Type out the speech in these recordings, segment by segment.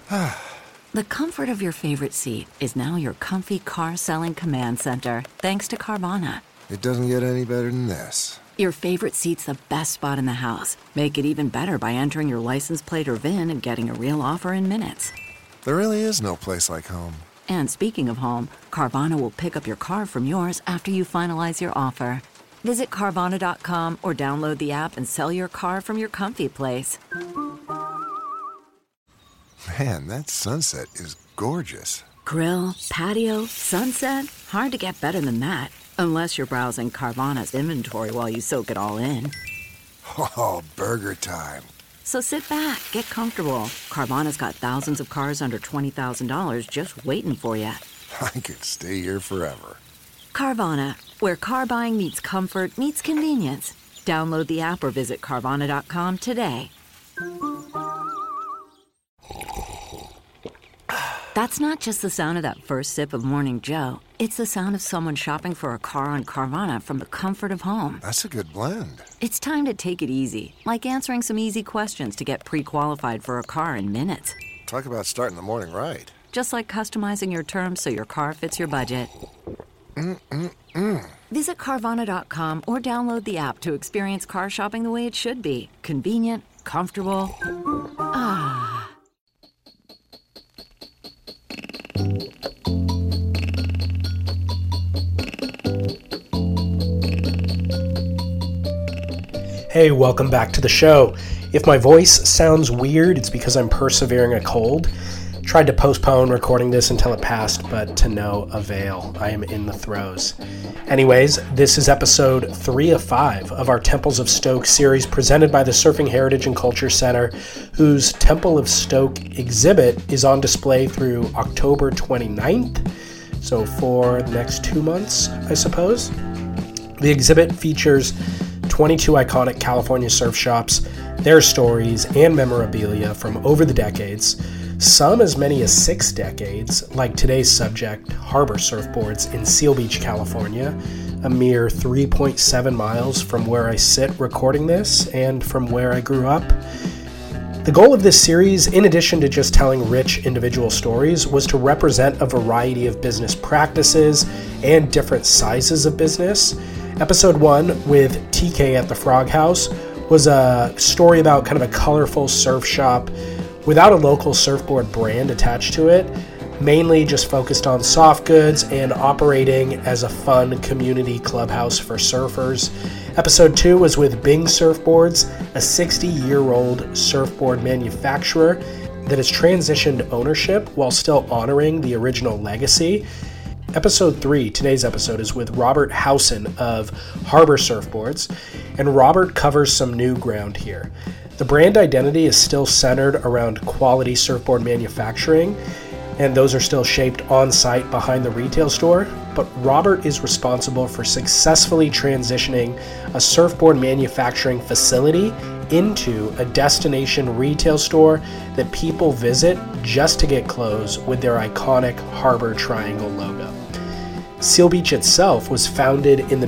The comfort of your favorite seat is now your comfy car selling command center, thanks to Carvana. It doesn't get any better than this. Your favorite seat's the best spot in the house. Make it even better by entering your license plate or VIN and getting a real offer in minutes. There really is no place like home. And speaking of home, Carvana will pick up your car from yours after you finalize your offer. Visit Carvana.com or download the app and sell your car from your comfy place. Man, that sunset is gorgeous. Grill, patio, sunset. Hard to get better than that. Unless you're browsing Carvana's inventory while you soak it all in. Oh, burger time. So sit back, get comfortable. Carvana's got thousands of cars under $20,000 just waiting for you. I could stay here forever. Carvana, where car buying meets comfort meets convenience. Download the app or visit Carvana.com today. That's not just the sound of that first sip of Morning Joe. It's the sound of someone shopping for a car on Carvana from the comfort of home. That's a good blend. It's time to take it easy, like answering some easy questions to get pre-qualified for a car in minutes. Talk about starting the morning right. Just like customizing your terms so your car fits your budget. Visit Carvana.com or download the app to experience car shopping the way it should be. Convenient, comfortable. Ah. Hey, welcome back to the show. If my voice sounds weird, it's because I'm persevering a cold. Tried to postpone recording this until it passed, but to no avail. I am in the throes. Anyways, this is episode 3 of 5 of our Temples of Stoke series presented by the Surfing Heritage and Culture Center, whose Temple of Stoke exhibit is on display through October 29th, so for the next 2 months, I suppose. The exhibit features 22 iconic California surf shops, their stories, and memorabilia from over the decades, some as many as 6 decades, like today's subject, Harbor Surfboards in Seal Beach, California, a mere 3.7 miles from where I sit recording this and from where I grew up. The goal of this series, in addition to just telling rich individual stories, was to represent a variety of business practices and different sizes of business. Episode 1 with TK at the Frog House was a story about kind of a colorful surf shop without a local surfboard brand attached to it, mainly just focused on soft goods and operating as a fun community clubhouse for surfers. Episode 2 was with Bing Surfboards, a 60-year-old surfboard manufacturer that has transitioned ownership while still honoring the original legacy. Episode 3, today's episode, is with Robert Howson of Harbor Surfboards, and Robert covers some new ground here. The brand identity is still centered around quality surfboard manufacturing, and those are still shaped on-site behind the retail store, but Robert is responsible for successfully transitioning a surfboard manufacturing facility into a destination retail store that people visit just to get clothes with their iconic Harbor Triangle logo. Seal Beach itself was founded in the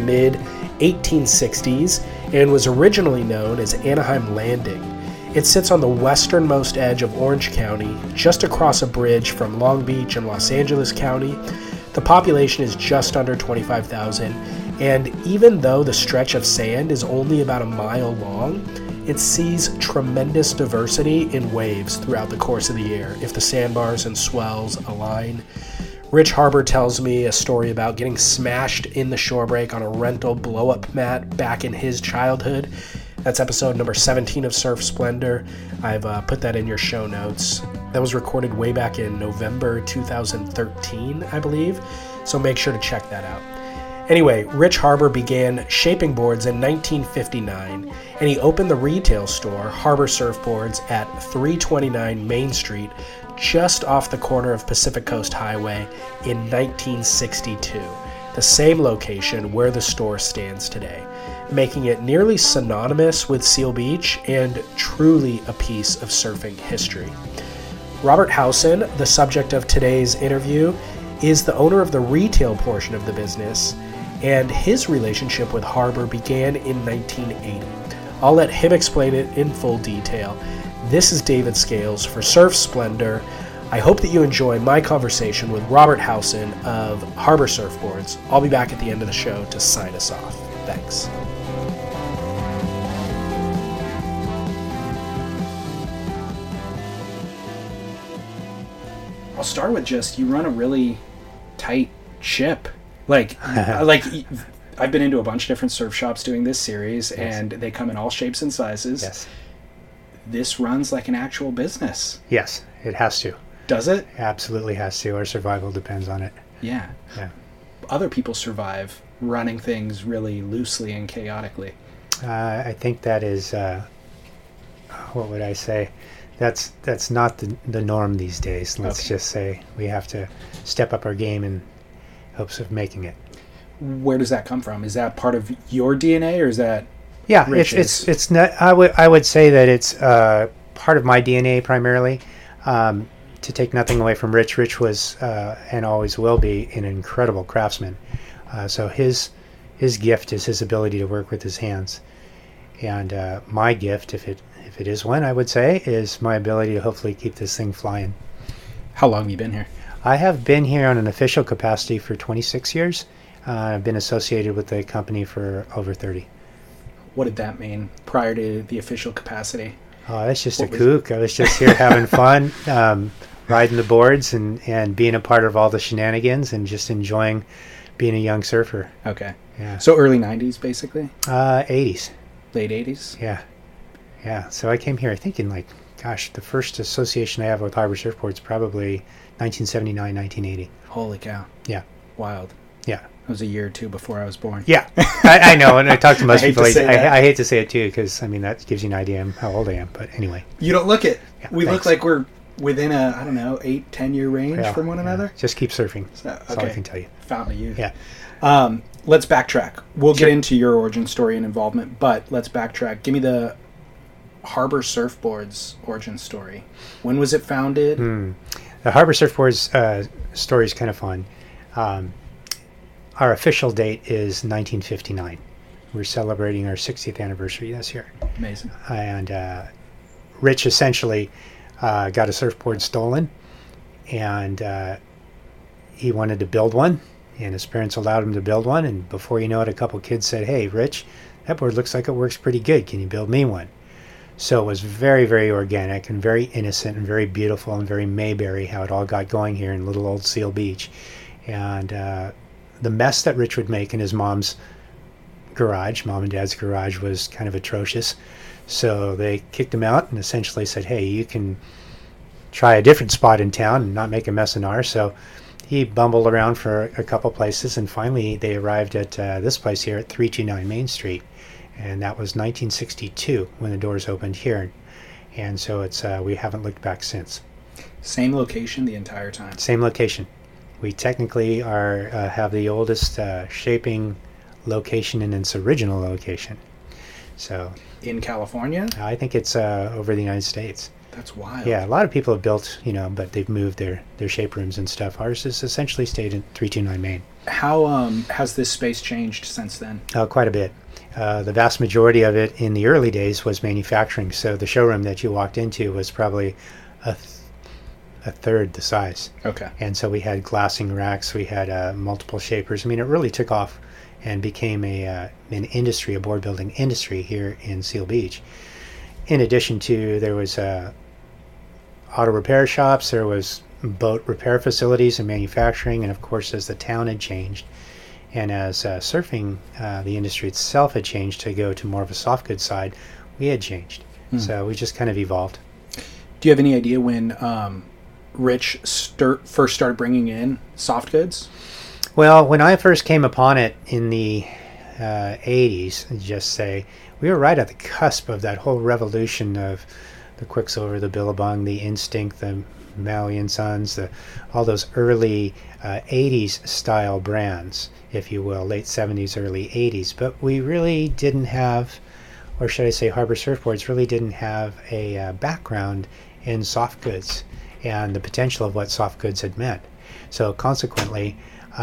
mid-1860s and was originally known as Anaheim Landing. It sits on the westernmost edge of Orange County, just across a bridge from Long Beach and Los Angeles County. The population is just under 25,000, and even though the stretch of sand is only about a mile long, it sees tremendous diversity in waves throughout the course of the year if the sandbars and swells align. Rich Harbor tells me a story about getting smashed in the shore break on a rental blow-up mat back in his childhood. That's episode number 17 of Surf Splendor. I've put that in your show notes. That was recorded way back in November 2013, I believe, so make sure to check that out. Anyway, Rich Harbor began shaping boards in 1959, and he opened the retail store, Harbor Surfboards, at 329 Main Street, just off the corner of Pacific Coast Highway in 1962, the same location where the store stands today, making it nearly synonymous with Seal Beach and truly a piece of surfing history. Robert Howson, the subject of today's interview, is the owner of the retail portion of the business, and his relationship with Harbor began in 1980. I'll let him explain it in full detail. This is David Scales for Surf Splendor. I hope that you enjoy my conversation with Robert Howson of Harbor Surfboards. I'll be back at the end of the show to sign us off. Thanks. I'll start with just, you run a really tight ship. Like I've been into a bunch of different surf shops doing this series, yes, and they come in all shapes and sizes. Yes. This runs like an actual business. Yes, it has to. Does it? Absolutely has to. Our survival depends on it. Yeah. Yeah. Other people survive running things really loosely and chaotically. I think that is, what would I say? That's not the norm these days. Let's just say we have to step up our game in hopes of making it. Where does that come from? Is that part of your DNA, or is that? Yeah, Rich's? it's not. I would say that it's part of my DNA primarily. To take nothing away from Rich, Rich was and always will be an incredible craftsman. So his gift is his ability to work with his hands, and my gift, if it is one, I would say, is my ability to hopefully keep this thing flying. How long have you been here? I have been here on an official capacity for 26 years. I've been associated with the company for over 30. What did that mean prior to the official capacity? Oh, that's just a kook. I was just here having fun, riding the boards and being a part of all the shenanigans and just enjoying being a young surfer. Okay. Yeah. So early 90s, basically? 80s. Late 80s? Yeah. Yeah. So I came here, I think, in the first association I have with Harbor Surfboards, probably 1979, 1980. Holy cow. Yeah. Wild. Yeah. That was a year or two before I was born. Yeah. I know, and I talk to most people. I hate to say it too, because, I mean, that gives you an idea of how old I am. But anyway. You don't look it. Yeah, we thanks. look like we're within a, 8-10 year range from one another. Just keep surfing. So, That's all I can tell you. Fountain of youth. Yeah. Let's backtrack. We'll get into your origin story and involvement, but let's backtrack. Give me the Harbor Surfboards origin story. When was it founded? The Harbor Surfboards story is kind of fun. Our official date is 1959. We're celebrating our 60th anniversary this year. Amazing. And Rich essentially got a surfboard stolen, and he wanted to build one, and his parents allowed him to build one, and before you know it, a couple kids said, "Hey, Rich, that board looks like it works pretty good. Can you build me one?" So it was very, very organic and very innocent and very beautiful and very Mayberry how it all got going here in little old Seal Beach. And the mess that Rich would make in his mom's garage, mom and dad's garage, was kind of atrocious. So they kicked him out and essentially said, "Hey, you can try a different spot in town and not make a mess in ours." So he bumbled around for a couple places, and finally they arrived at this place here at 329 Main Street. And that was 1962 when the doors opened here. And so it's we haven't looked back since. Same location the entire time? Same location. We technically have the oldest shaping location in its original location. So in California? I think it's over the United States. That's wild. Yeah, a lot of people have built, but they've moved their shape rooms and stuff. Ours has essentially stayed in 329 Main. How has this space changed since then? Quite a bit. The vast majority of it in the early days was manufacturing. So the showroom that you walked into was probably a third the size. Okay. And so we had glassing racks, we had multiple shapers. I mean, it really took off and became an industry, a board building industry here in Seal Beach. In addition to, there was auto repair shops, there was boat repair facilities and manufacturing, and of course, as the town had changed, and as surfing, the industry itself had changed to go to more of a soft goods side, we had changed. So we just kind of evolved. Do you have any idea when Rich first started bringing in soft goods? Well, when I first came upon it in the 80s, just say, we were right at the cusp of that whole revolution of the Quicksilver, the Billabong, the Instinct, the Maui and Sons, all those early 80s style brands, if you will, late 70s, early 80s. But we really didn't have, or should I say Harbor Surfboards really didn't have a background in soft goods and the potential of what soft goods had meant. So consequently,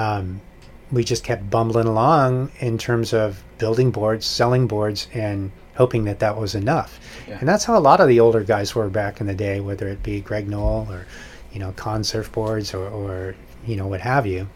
we just kept bumbling along in terms of building boards, selling boards, and hoping that that was enough. Yeah. And that's how a lot of the older guys were back in the day, whether it be Greg Knoll or Con surfboards or what have you.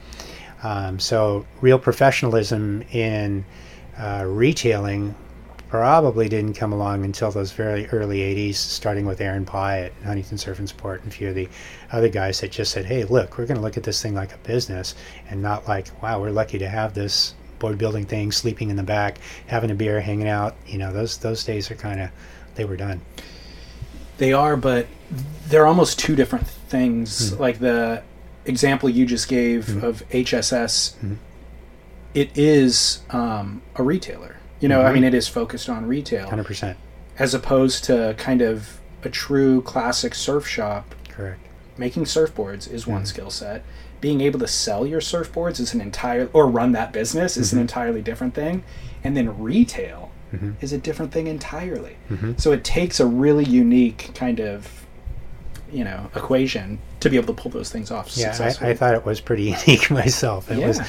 So real professionalism in retailing probably didn't come along until those very early 80s, starting with Aaron Pye at Huntington Surf and Sport and a few of the other guys that just said, hey, look, we're going to look at this thing like a business and not like, wow, we're lucky to have this board building thing, sleeping in the back, having a beer, hanging out. Those days are they were done. They are, but they're almost two different things. Like the example you just gave of HSS, it is a retailer. I mean, it is focused on retail. 100%. As opposed to kind of a true classic surf shop. Correct. Making surfboards is one skill set. Being able to sell your surfboards is or run that business is an entirely different thing. And then retail is a different thing entirely. So it takes a really unique kind of, equation to be able to pull those things off. Yeah, I thought it was pretty unique myself.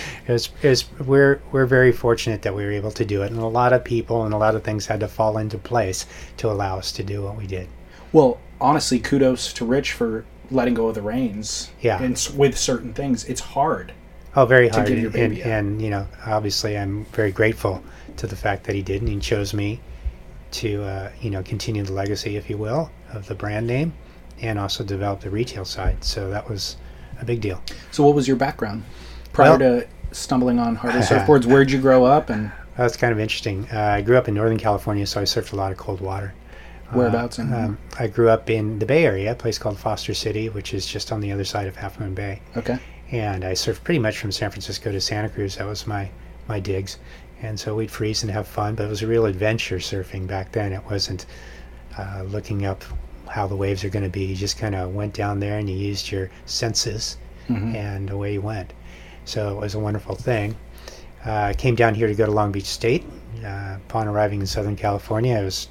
We're very fortunate that we were able to do it, and a lot of people and a lot of things had to fall into place to allow us to do what we did. Well, honestly, kudos to Rich for letting go of the reins. Yeah. And with certain things, it's hard. Oh, very hard. To get your baby and obviously, I'm very grateful to the fact that he did, and he chose me to continue the legacy, if you will, of the brand name, and also develop the retail side. So that was a big deal. So what was your background prior to stumbling on Harley surfboards? Where'd you grow up? And that's kind of interesting. I grew up in Northern California, so I surfed a lot of cold water. Whereabouts? I grew up in the Bay Area, a place called Foster City, which is just on the other side of Half Moon Bay. Okay. And I surfed pretty much from San Francisco to Santa Cruz. That was my digs. And so we'd freeze and have fun, but it was a real adventure surfing back then. It wasn't looking up how the waves are going to be. You just kind of went down there and you used your senses, and away you went. So it was a wonderful thing. I came down here to go to Long Beach State. Upon arriving in Southern California, I was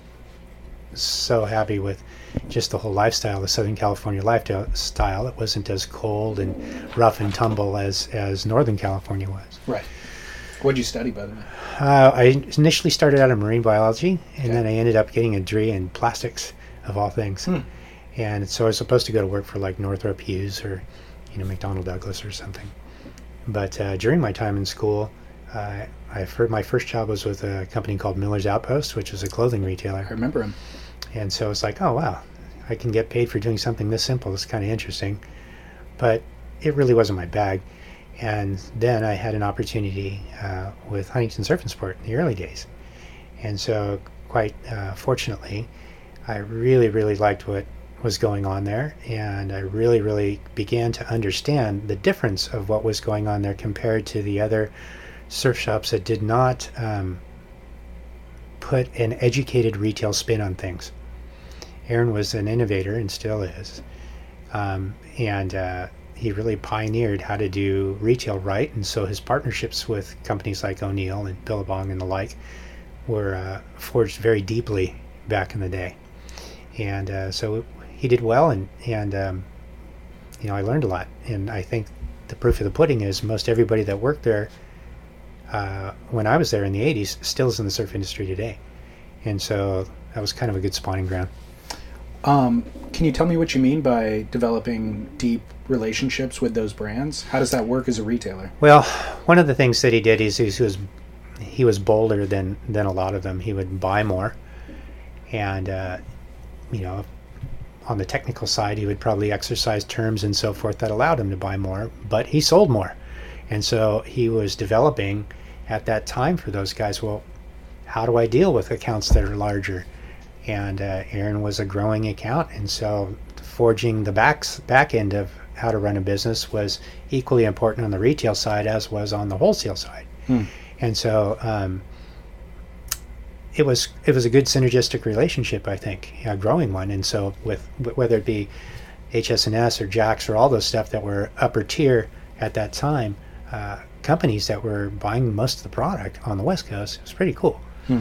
so happy with just the whole lifestyle, the Southern California lifestyle. It wasn't as cold and rough and tumble as Northern California was. Right. What did you study, by the way? I initially started out in marine biology, and then I ended up getting a degree in plastics, of all things. And so I was supposed to go to work for like Northrop Hughes or McDonnell Douglas or something. But during my time in school, my first job was with a company called Miller's Outpost, which was a clothing retailer. I remember him. And so it's like, oh wow, I can get paid for doing something this simple. It's kind of interesting. But it really wasn't my bag. And then I had an opportunity with Huntington Surf and Sport in the early days. And so quite fortunately, I really, really liked what was going on there. And I really, really began to understand the difference of what was going on there compared to the other surf shops that did not put an educated retail spin on things. Aaron was an innovator and still is. And he really pioneered how to do retail right, and so his partnerships with companies like O'Neill and Billabong and the like were forged very deeply back in the day. And so he did well, and I learned a lot. And I think the proof of the pudding is most everybody that worked there when I was there in the 80s still is in the surf industry today. And so that was kind of a good spawning ground. Can you tell me what you mean by developing deep relationships with those brands? How does that work as a retailer? Well, one of the things that he did is he was bolder than a lot of them. He would buy more, and on the technical side, he would probably exercise terms and so forth that allowed him to buy more, but he sold more. And so he was developing at that time for those guys, well, how do I deal with accounts that are larger? And Aaron was a growing account, and so forging the back end of how to run a business was equally important on the retail side as was on the wholesale side. And so it was a good synergistic relationship, I think, a growing one. And so with whether it be HS&S or Jax or all those stuff that were upper tier at that time, companies that were buying most of the product on the West Coast, it was pretty cool.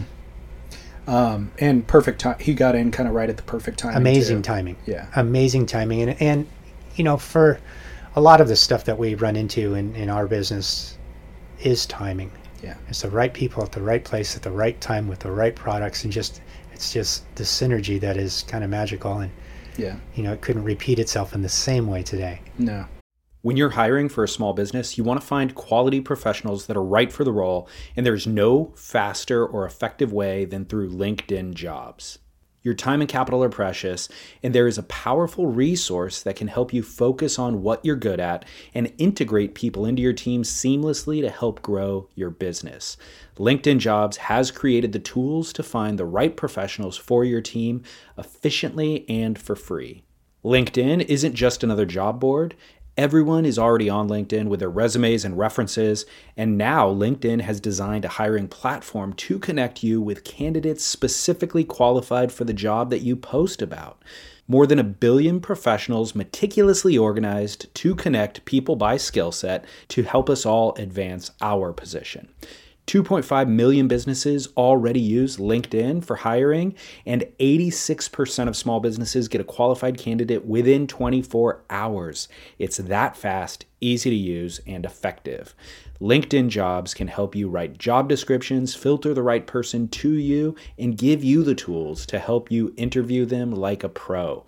And perfect time. He got in kind of right at the perfect time. Amazing timing. Yeah. Amazing timing. And for a lot of the stuff that we run into in our business is timing. Yeah. It's the right people at the right place at the right time with the right products, and it's just the synergy that is kind of magical. And Yeah. It couldn't repeat itself in the same way today. No. When you're hiring for a small business, you want to find quality professionals that are right for the role, and there's no faster or effective way than through LinkedIn Jobs. Your time and capital are precious, and there is a powerful resource that can help you focus on what you're good at and integrate people into your team seamlessly to help grow your business. LinkedIn Jobs has created the tools to find the right professionals for your team efficiently and for free. LinkedIn isn't just another job board. Everyone is already on LinkedIn with their resumes and references, and now LinkedIn has designed a hiring platform to connect you with candidates specifically qualified for the job that you post about. More than 1 billion professionals meticulously organized to connect people by skill set to help us all advance our position. 2.5 million businesses already use LinkedIn for hiring, and 86% of small businesses get a qualified candidate within 24 hours. It's that fast, easy to use, and effective. LinkedIn Jobs can help you write job descriptions, filter the right person to you, and give you the tools to help you interview them like a pro.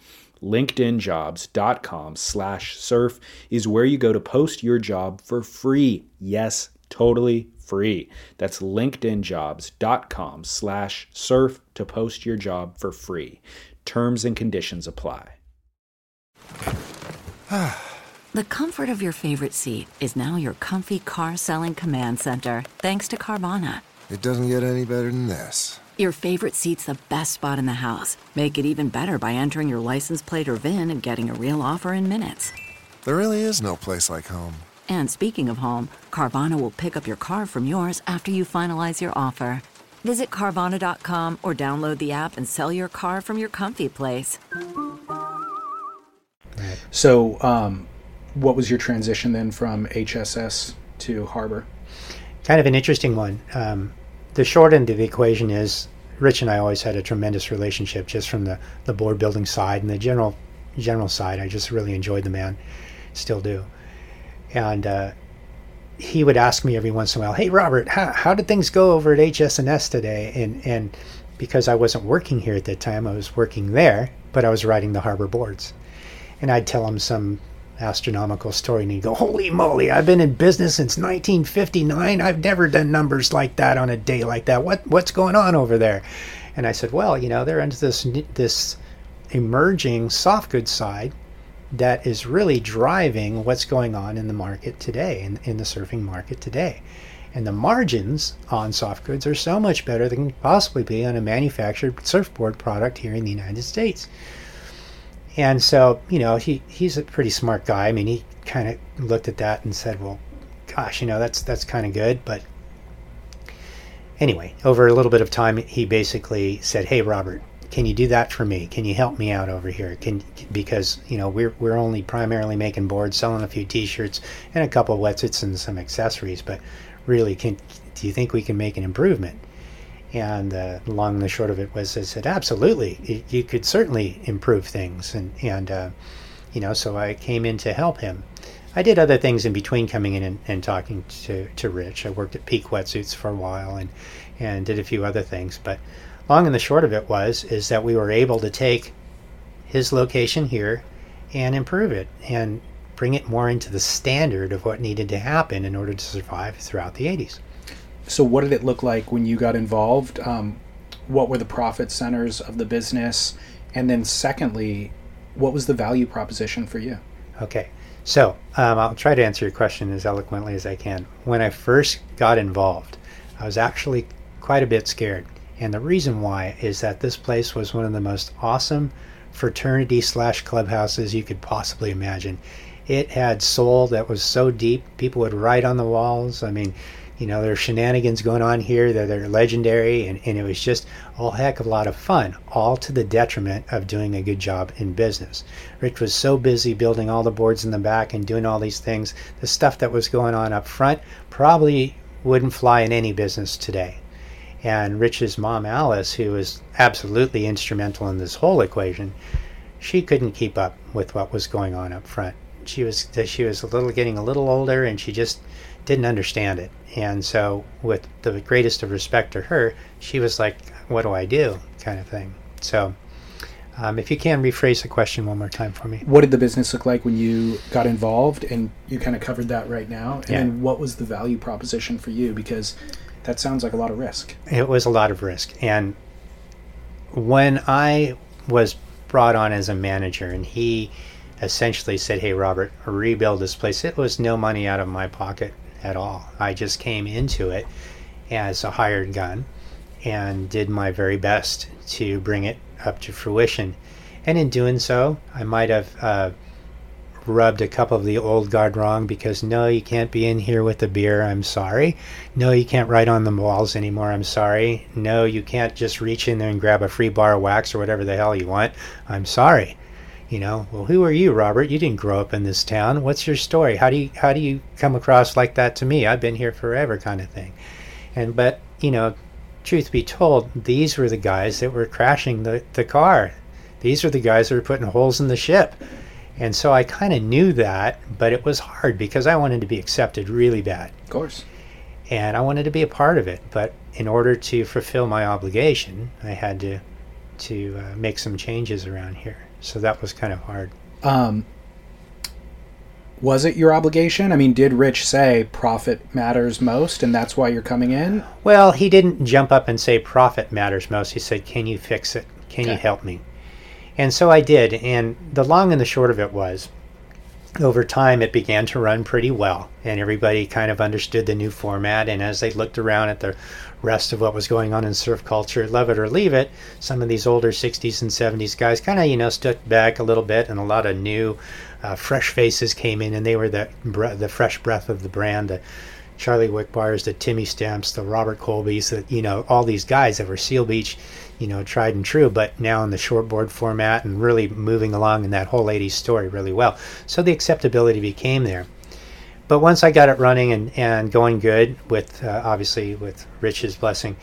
LinkedInjobs.com/surf is where you go to post your job for free. Yes, totally free. That's LinkedInjobs.com/surf to post your job for free. Terms and conditions apply. The comfort of your favorite seat is now your comfy car selling command center, thanks to Carvana. It doesn't get any better than this. Your favorite seat's the best spot in the house. Make it even better by entering your license plate or VIN and getting a real offer in minutes. There really is no place like home. And speaking of home, Carvana will pick up your car from yours after you finalize your offer. Visit Carvana.com or download the app and sell your car from your comfy place. So, what was your transition then from HSS to Harbor? Kind of an interesting one. The short end of the equation is Rich and I always had a tremendous relationship just from the board building side and the general side. I just really enjoyed the man, still do. And he would ask me every once in a while, "Hey, Robert, how did things go over at HS&S today?" And because I wasn't working here at that time, I was working there, but I was writing the Harbor boards. And I'd tell him some astronomical story, and he'd go, "Holy moly, I've been in business since 1959. I've never done numbers like that on a day like that. What's going on over there?" And I said, "Well, they're into this emerging soft goods side that is really driving what's going on in the market today, in the surfing market today. And the margins on soft goods are so much better than can possibly be on a manufactured surfboard product here in the United States." And so, he's a pretty smart guy. I mean, he kind of looked at that and said, "Well, gosh, that's kind of good." But anyway, over a little bit of time, he basically said, "Hey, Robert, can you do that for me? Can you help me out over here? Because we're only primarily making boards, selling a few T-shirts and a couple of wetsuits and some accessories. But really, do you think we can make an improvement?" And the long and the short of it was, I said, "Absolutely, you could certainly improve things." And so I came in to help him. I did other things in between coming in and talking to Rich. I worked at Peak Wetsuits for a while and did a few other things. But long and the short of it is that we were able to take his location here and improve it and bring it more into the standard of what needed to happen in order to survive throughout the 80s. So what did it look like when you got involved? What were the profit centers of the business? And then secondly, what was the value proposition for you? Okay, so I'll try to answer your question as eloquently as I can. When I first got involved, I was actually quite a bit scared. And the reason why is that this place was one of the most awesome fraternity/clubhouses you could possibly imagine. It had soul that was so deep. People would write on the walls. I mean, there are shenanigans going on here that are legendary, and it was just a heck of a lot of fun, all to the detriment of doing a good job in business. Rich was so busy building all the boards in the back and doing all these things. The stuff that was going on up front probably wouldn't fly in any business today. And Rich's mom, Alice, who was absolutely instrumental in this whole equation, she couldn't keep up with what was going on up front. She was getting a little older, and she just didn't understand it. And so, with the greatest of respect to her, she was like, "What do I do?" kind of thing. So If you can rephrase the question one more time for me. What did the business look like when you got involved? And you kind of covered that right now. And then what was the value proposition for you? Because that sounds like a lot of risk. It was a lot of risk. And when I was brought on as a manager and he essentially said, hey, Robert, rebuild this place, it was no money out of my pocket at all. I just came into it as a hired gun and did my very best to bring it up to fruition. And in doing so, I might have rubbed a couple of the old guard wrong, because no, you can't be in here with the beer, I'm sorry. No, you can't write on the walls anymore, I'm sorry. No, you can't just reach in there and grab a free bar of wax or whatever the hell you want, I'm sorry. You know, well, who are you, Robert? You didn't grow up in this town. What's your story? How do you come across like that to me? I've been here forever, kind of thing. But you know, truth be told, these were the guys that were crashing the car. These were the guys that were putting holes in the ship. And so I kind of knew that, but it was hard because I wanted to be accepted really bad. Of course. And I wanted to be a part of it. But in order to fulfill my obligation, I had to make some changes around here. So that was kind of hard. Was it your obligation? I mean, did Rich say profit matters most and that's why you're coming in? Well, he didn't jump up and say profit matters most. He said, can you fix it? Can you help me? And so I did. And the long and the short of it was, over time, it began to run pretty well. And everybody kind of understood the new format. And as they looked around at the rest of what was going on in surf culture, love it or leave it, some of these older 60s and 70s guys kind of, you know, stood back a little bit, and a lot of new fresh faces came in, and they were the fresh breath of the brand, the Charlie Wickbars, the Timmy Stamps, the Robert Colbys, you know, all these guys that were Seal Beach, you know, tried and true, but now in the shortboard format and really moving along in that whole 80s story really well. So the acceptability became there. But once I got it running and going good, with obviously with Rich's blessing,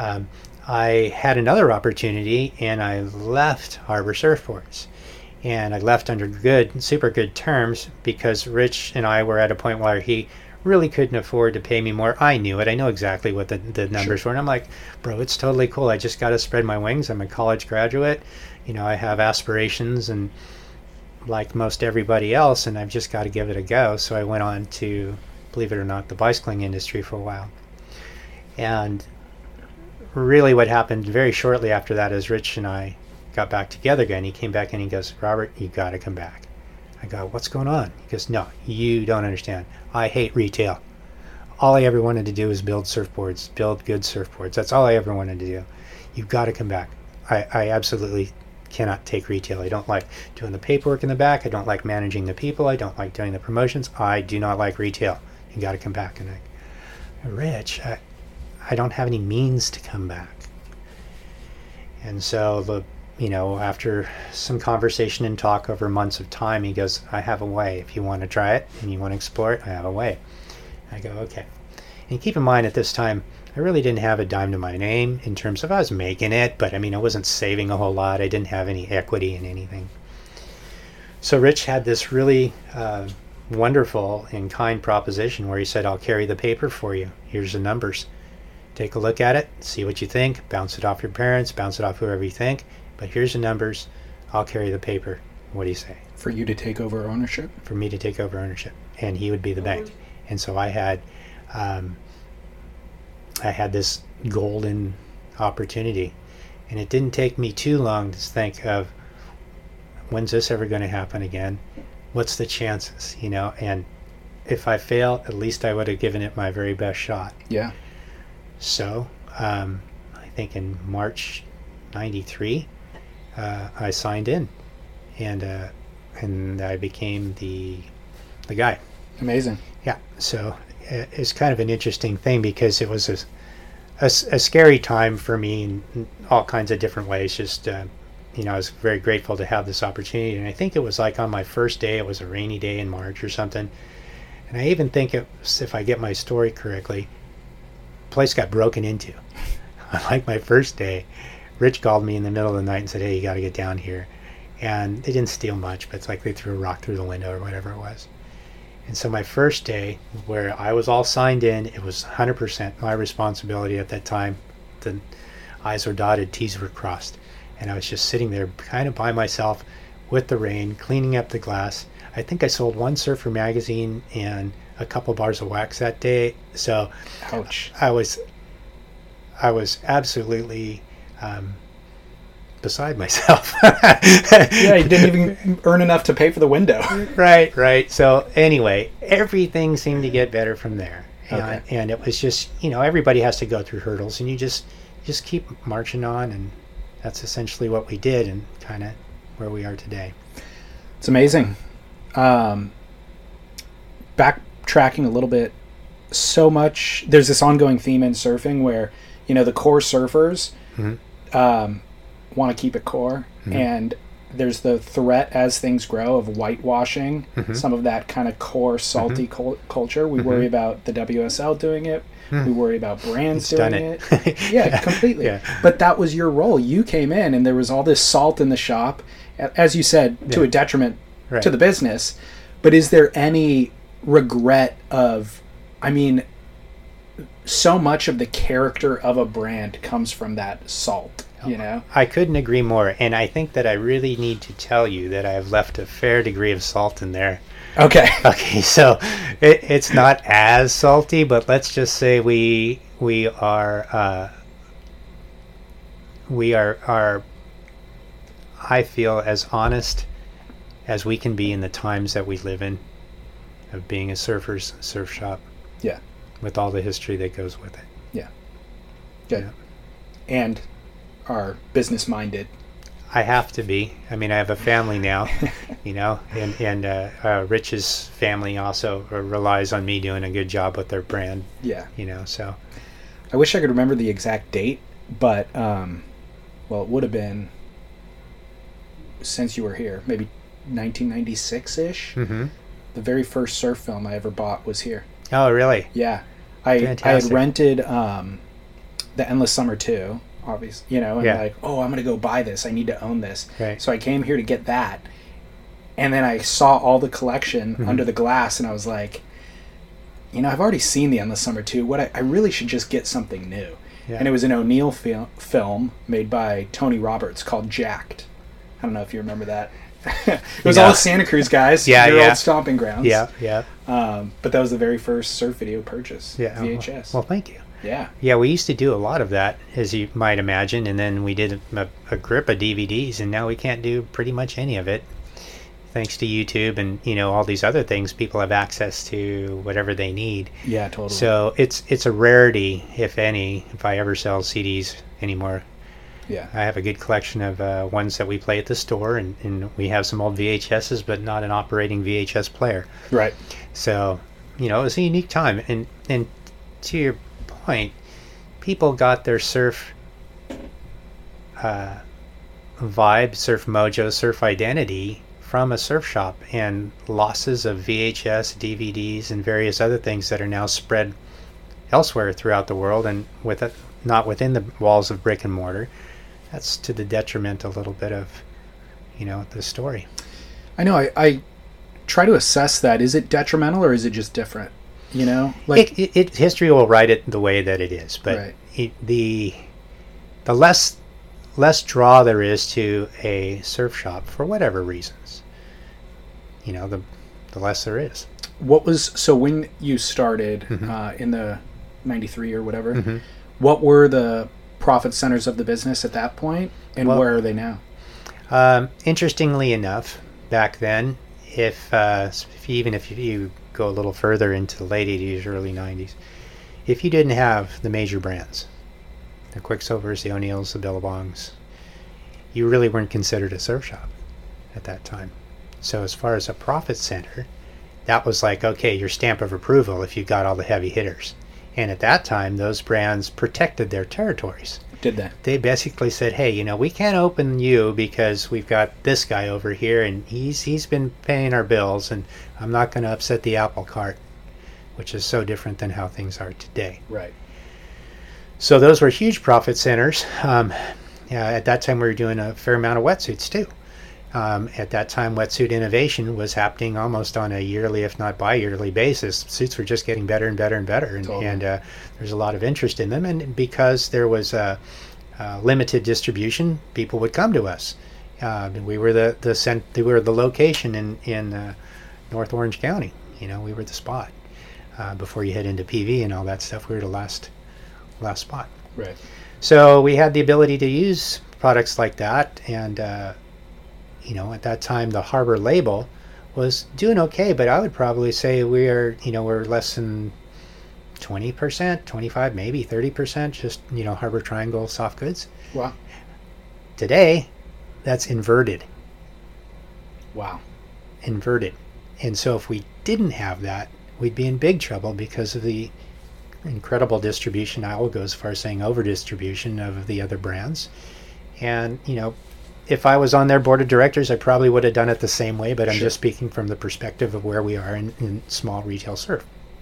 I had another opportunity, and I left Harbor Surfboards. And I left under super good terms, because Rich and I were at a point where he really couldn't afford to pay me more. I knew it. I know exactly what the numbers were. And I'm like, bro, it's totally cool. I just got to spread my wings. I'm a college graduate. You know, I have aspirations, and like most everybody else, and I've just got to give it a go. So I went on to, believe it or not, the bicycling industry for a while. And really what happened very shortly after that is Rich and I got back together again. He came back and he goes, Robert, you got to come back. I go, what's going on? He goes, no, you don't understand. I hate retail. All I ever wanted to do was build surfboards, build good surfboards. That's all I ever wanted to do. You've got to come back. I absolutely cannot take retail. I don't like doing the paperwork in the back. I don't like managing the people. I don't like doing the promotions. I do not like retail. You got to come back. And Rich, I don't have any means to come back. And so you know, after some conversation and talk over months of time, he goes, I have a way. If you want to try it and you want to explore it, I have a way. I go, okay. And keep in mind, at this time, I really didn't have a dime to my name in terms of I was making it, but I mean, I wasn't saving a whole lot. I didn't have any equity in anything. So Rich had this really wonderful and kind proposition where he said, I'll carry the paper for you. Here's the numbers. Take a look at it, see what you think, bounce it off your parents, bounce it off whoever you think. But here's the numbers. I'll carry the paper. What do you say? For you to take over ownership? For me to take over ownership. And he would be the bank. And so I had this golden opportunity. And it didn't take me too long to think of, when's this ever going to happen again? What's the chances? You know, and if I fail, at least I would have given it my very best shot. Yeah. So I think in March 93, I signed in, and I became the guy. Amazing. Yeah. So it's kind of an interesting thing, because it was a scary time for me in all kinds of different ways. Just you know, I was very grateful to have this opportunity, and I think it was like on my first day. It was a rainy day in March or something, and I even think it was, if I get my story correctly, the place got broken into. On like my first day, Rich called me in the middle of the night and said, hey, you got to get down here. And they didn't steal much, but it's like they threw a rock through the window or whatever it was. And so my first day, where I was all signed in, it was 100% my responsibility at that time. The I's were dotted, T's were crossed. and I was just sitting there kind of by myself with the rain, cleaning up the glass. I think I sold one Surfer magazine and a couple bars of wax that day. So Ouch. I was absolutely beside myself. Yeah, you didn't even earn enough to pay for the window. Right. So anyway, everything seemed to get better from there. Okay. And it was just, everybody has to go through hurdles, and you just keep marching on, and that's essentially what we did, and kind of where we are today. It's amazing. Backtracking a little bit, so much, there's this ongoing theme in surfing where, the core surfers want to keep it core, and there's the threat as things grow of whitewashing some of that kind of core salty culture. We worry about the WSL doing it. We worry about brands doing it. Yeah, completely. Yeah. But that was your role. You came in and there was all this salt in the shop, as you said, to a detriment to the business. But is there any regret of, so much of the character of a brand comes from that salt, I couldn't agree more. And I think that I really need to tell you that I've left a fair degree of salt in there. Okay, so it's not as salty, but let's just say we are I feel as honest as we can be in the times that we live in, of being a surf shop. Yeah. With all the history that goes with it. Yeah. Good. Yeah. And are business minded. I have to be. I have a family now, and Rich's family also relies on me doing a good job with their brand. Yeah. So. I wish I could remember the exact date, but, it would have been since you were here, maybe 1996-ish. Mm-hmm. The very first surf film I ever bought was here. Oh, really? Yeah. I had rented The Endless Summer 2. Obviously, and like, I'm going to go buy this. I need to own this. Right. So I came here to get that. And then I saw all the collection under the glass, and I was like, I've already seen The Endless Summer 2. I really should just get something new. Yeah. And it was an O'Neill film made by Tony Roberts called Jacked. I don't know if you remember that. It was all the Santa Cruz guys. Your old stomping grounds. Yeah. But that was the very first surf video purchase. Yeah. VHS. Well, thank you. Yeah, we used to do a lot of that, as you might imagine, and then we did a grip of DVDs, and now we can't do pretty much any of it. Thanks to YouTube and, all these other things, people have access to whatever they need. Yeah, totally. So it's a rarity, if any, if I ever sell CDs anymore. Yeah. I have a good collection of ones that we play at the store, and we have some old VHSs, but not an operating VHS player. Right. So, it was a unique time. And to your point, people got their surf vibe, surf mojo, surf identity from a surf shop, and losses of VHS, DVDs, and various other things that are now spread elsewhere throughout the world, and with it, not within the walls of brick and mortar. That's to the detriment a little bit of, the story. I know. I try to assess that. Is it detrimental or is it just different? History will write it the way that it is, but right. The less draw there is to a surf shop for whatever reasons, the less there is. So when you started in the 93 or whatever, what were the profit centers of the business at that point, and where are they now? Interestingly enough, back then, if you go a little further into the late 80s, early 90s, if you didn't have the major brands, the Quicksilvers, the O'Neills, the Billabongs, you really weren't considered a surf shop at that time. So as far as a profit center, that was like, okay, your stamp of approval if you got all the heavy hitters. And at that time, those brands protected their territories. Did they? They basically said, hey, we can't open you because we've got this guy over here, and he's been paying our bills, and I'm not going to upset the apple cart, which is so different than how things are today. Right. So those were huge profit centers. At that time, we were doing a fair amount of wetsuits, too. At that time, wetsuit innovation was happening almost on a yearly, if not bi-yearly basis. Suits were just getting better and better and better, and there's a lot of interest in them. And because there was limited distribution, people would come to us. We were we were the location in North Orange County. We were the spot. Before you head into PV and all that stuff, we were the last spot. Right. So we had the ability to use products like that, and at that time the Harbor label was doing okay, but I would probably say we're less than 20%, 25, maybe 30%, just Harbor Triangle soft goods. Wow. Today, that's inverted. Wow. Inverted. And so if we didn't have that, we'd be in big trouble because of the incredible distribution. I will go as far as saying over distribution of the other brands. And if I was on their board of directors, I probably would have done it the same way, but I'm just speaking from the perspective of where we are in small retail surf.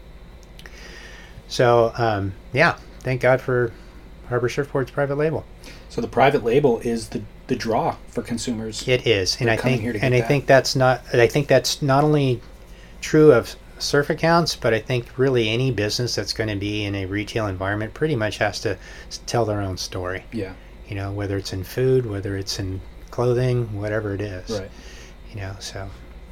So thank God for Harbor Surfboard's private label. So the private label is the draw for consumers. It is, and I think that's not only true of surf accounts, but I think really any business that's going to be in a retail environment pretty much has to tell their own story. Yeah. Whether it's in food, whether it's in clothing, whatever it is. Right. So.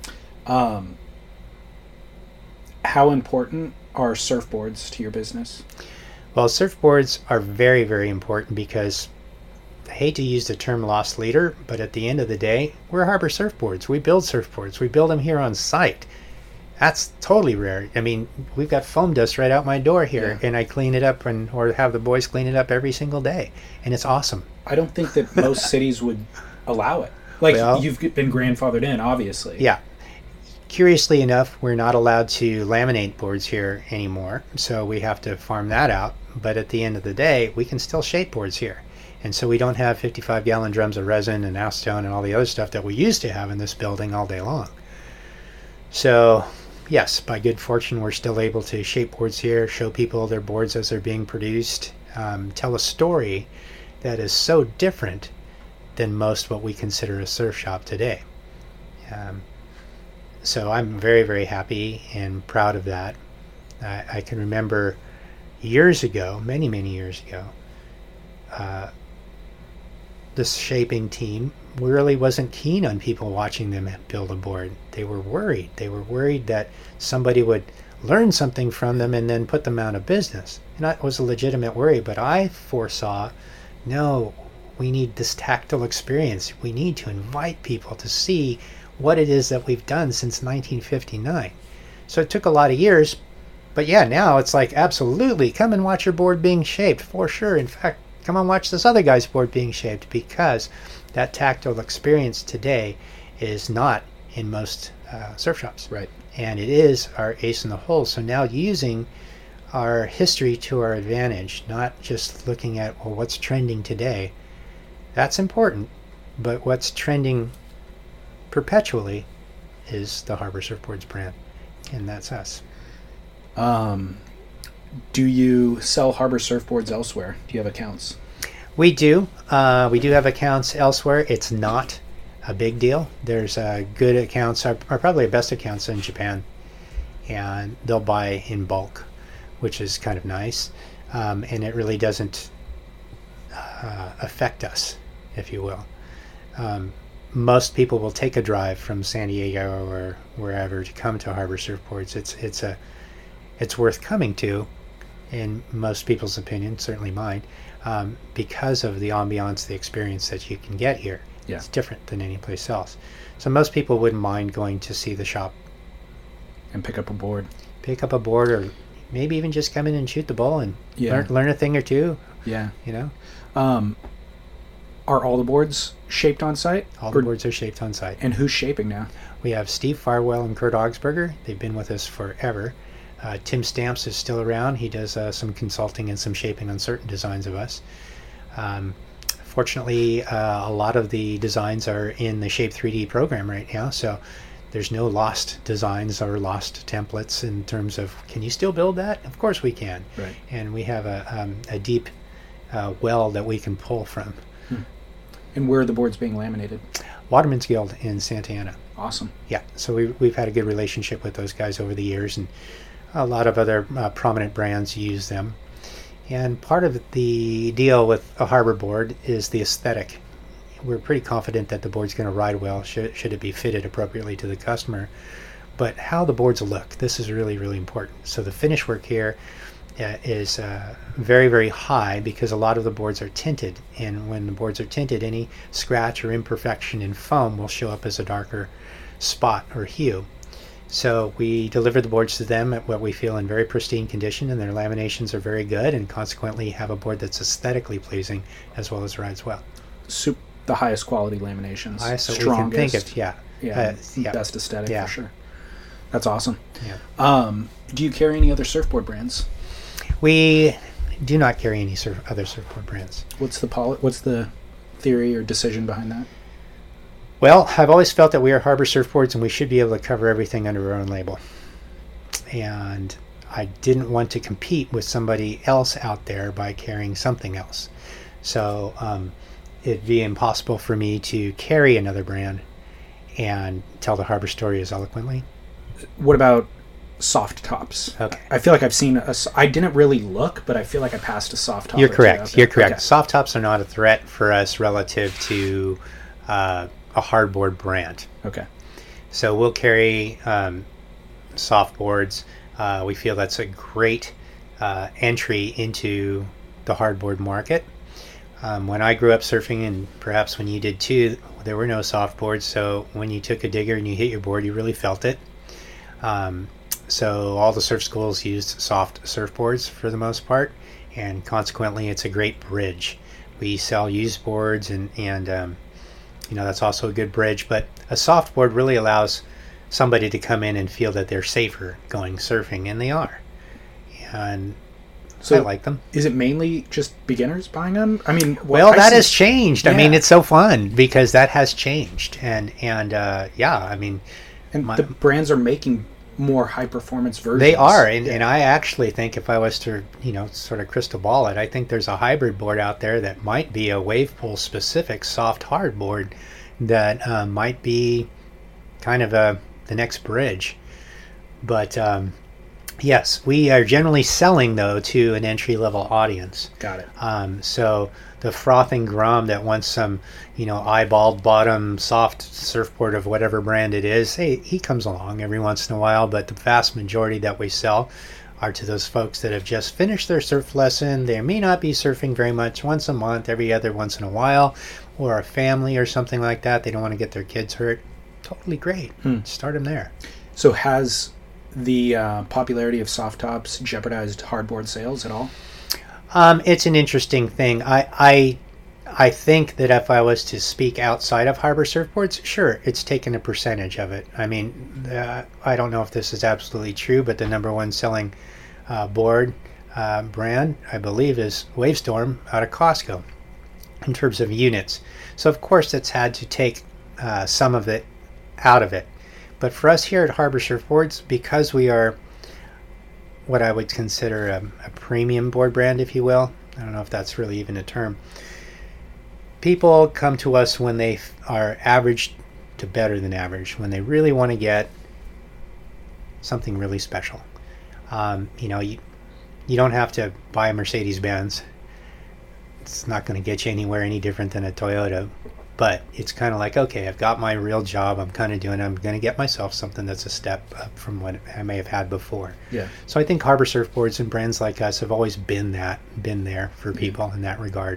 How important are surfboards to your business? Well, surfboards are very, very important because I hate to use the term lost leader, but at the end of the day, we're Harbor Surfboards. We build surfboards. We build them here on site. That's totally rare. I mean, we've got foam dust right out my door here, and I clean it up or have the boys clean it up every single day, and it's awesome. I don't think that most cities would allow it. You've been grandfathered in, obviously. Yeah. Curiously enough, we're not allowed to laminate boards here anymore, so we have to farm that out. But at the end of the day, we can still shape boards here. And so we don't have 55-gallon drums of resin and acetone and all the other stuff that we used to have in this building all day long. So, yes, by good fortune, we're still able to shape boards here, show people their boards as they're being produced, tell a story that is so different than most what we consider a surf shop today. So I'm very, very happy and proud of that. I can remember years ago, many, many years ago, this shaping team really wasn't keen on people watching them build a board. They were worried. They were worried that somebody would learn something from them and then put them out of business. And that was a legitimate worry, but I foresaw, no, we need this tactile experience. We need to invite people to see what it is that we've done since 1959. So it took a lot of years, but yeah, now it's like, absolutely, come and watch your board being shaped, for sure. In fact, come and watch this other guy's board being shaped, because that tactile experience today is not in most surf shops. Right. And it is our ace in the hole. So now using our history to our advantage, not just looking at, well, what's trending today. That's important, but what's trending perpetually is the Harbor Surfboards brand, and that's us. Do you sell Harbor Surfboards elsewhere? Do you have accounts? We do. We do have accounts elsewhere. It's not a big deal. There's good accounts, are probably our best accounts in Japan, and they'll buy in bulk, which is kind of nice, and it really doesn't affect us, if you will. Most people will take a drive from San Diego or wherever to come to Harbor Surfboards. It's worth coming to, in most people's opinion, certainly mine, because of the ambiance, the experience that you can get here. Yeah. It's different than any place else. So most people wouldn't mind going to see the shop and pick up a board. Pick up a board, or maybe even just come in and shoot the ball and learn a thing or two. Yeah. Are all the boards shaped on site? All the boards are shaped on site. And who's shaping now? We have Steve Farwell and Kurt Augsburger. They've been with us forever. Tim Stamps is still around. He does some consulting and some shaping on certain designs of us. Fortunately, a lot of the designs are in the Shape 3D program right now, so there's no lost designs or lost templates in terms of, can you still build that? Of course we can. Right. And we have a deep well that we can pull from. And where are the boards being laminated? Waterman's Guild in Santa Ana. Awesome. Yeah, so we've had a good relationship with those guys over the years, and a lot of other prominent brands use them. And part of the deal with a harbor board is the aesthetic. We're pretty confident that the board's going to ride well, should it be fitted appropriately to the customer. But how the boards look, this is really, really important. So the finish work here is very, very high because a lot of the boards are tinted. And when the boards are tinted, any scratch or imperfection in foam will show up as a darker spot or hue. So we deliver the boards to them at what we feel in very pristine condition, and their laminations are very good, and consequently have a board that's aesthetically pleasing as well as rides well. The highest quality laminations, Highest that we strongest. can think of, yeah. Yeah. Best aesthetic Yeah. for sure. That's awesome. Yeah. Do you carry any other surfboard brands? We do not carry any other surfboard brands. What's the theory or decision behind that? Well, I've always felt that we are Harbor Surfboards and we should be able to cover everything under our own label. And I didn't want to compete with somebody else out there by carrying something else. So it'd be impossible for me to carry another brand and tell the Harbor story as eloquently. What about soft tops? Okay. I feel like I've seen I didn't really look, but I feel like I passed a soft top. You're correct. You're correct. Okay. Soft tops are not a threat for us relative to a hardboard brand. Okay. So we'll carry soft boards. We feel that's a great entry into the hardboard market. When I grew up surfing, and perhaps when you did too, there were no soft boards. So when you took a digger and you hit your board, you really felt it. So all the surf schools used soft surfboards for the most part, and consequently, it's a great bridge. We sell used boards, and that's also a good bridge. But a soft board really allows somebody to come in and feel that they're safer going surfing, and they are. And so I like them. Is it mainly just beginners buying them? I mean, that has changed. Yeah. I mean, it's so fun because that has changed, and I mean, the brands are making more high performance versions. They are, and I actually think if I was to sort of crystal ball it, I think there's a hybrid board out there that might be a wave pool specific soft hard board that might be kind of the next bridge. But yes, we are generally selling though to an entry level audience. Got it. So the frothing grom that wants some eyeballed bottom soft surfboard of whatever brand it is, hey, he comes along every once in a while, but the vast majority that we sell are to those folks that have just finished their surf lesson. They may not be surfing very much, once a month, every other once in a while, or a family or something like that. They don't want to get their kids hurt. Totally great. Start them there. So has the popularity of soft tops jeopardized hardboard sales at all? It's an interesting thing. I think that if I was to speak outside of Harbor Surfboards, sure, it's taken a percentage of it. I mean, I don't know if this is absolutely true, but the number one selling board brand, I believe, is Wavestorm out of Costco in terms of units. So, of course, it's had to take some of it out of it. But for us here at Harbor Surfboards, because we are what I would consider a premium board brand, if you will. I don't know if that's really even a term. People come to us when they are average to better than average, when they really want to get something really special. You don't have to buy a Mercedes-Benz. It's not going to get you anywhere any different than a Toyota. But it's kind of like, okay, I've got my real job. I'm kind of doing it. I'm going to get myself something that's a step up from what I may have had before. Yeah. So I think Harbor Surfboards and brands like us have always been there for people in that regard.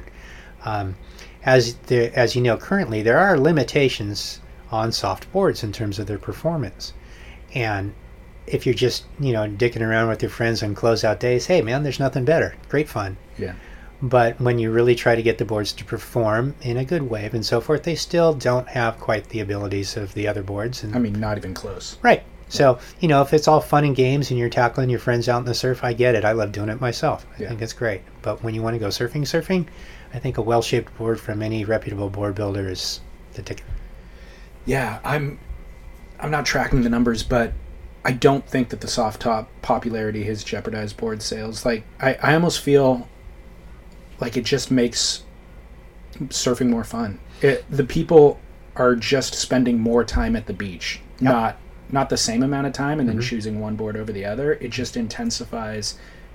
As you know, currently there are limitations on soft boards in terms of their performance. And if you're just, dicking around with your friends on closeout days, hey man, there's nothing better. Great fun. Yeah. But when you really try to get the boards to perform in a good wave and so forth, they still don't have quite the abilities of the other boards. And, I mean, not even close. Right. So, if it's all fun and games and you're tackling your friends out in the surf, I get it. I love doing it myself. I think it's great. But when you want to go surfing, I think a well-shaped board from any reputable board builder is the ticket. Yeah, I'm not tracking the numbers, but I don't think that the soft top popularity has jeopardized board sales. Like, I almost feel like it just makes surfing more fun. The people are just spending more time at the beach, not the same amount of time, and then choosing one board over the other. It just intensifies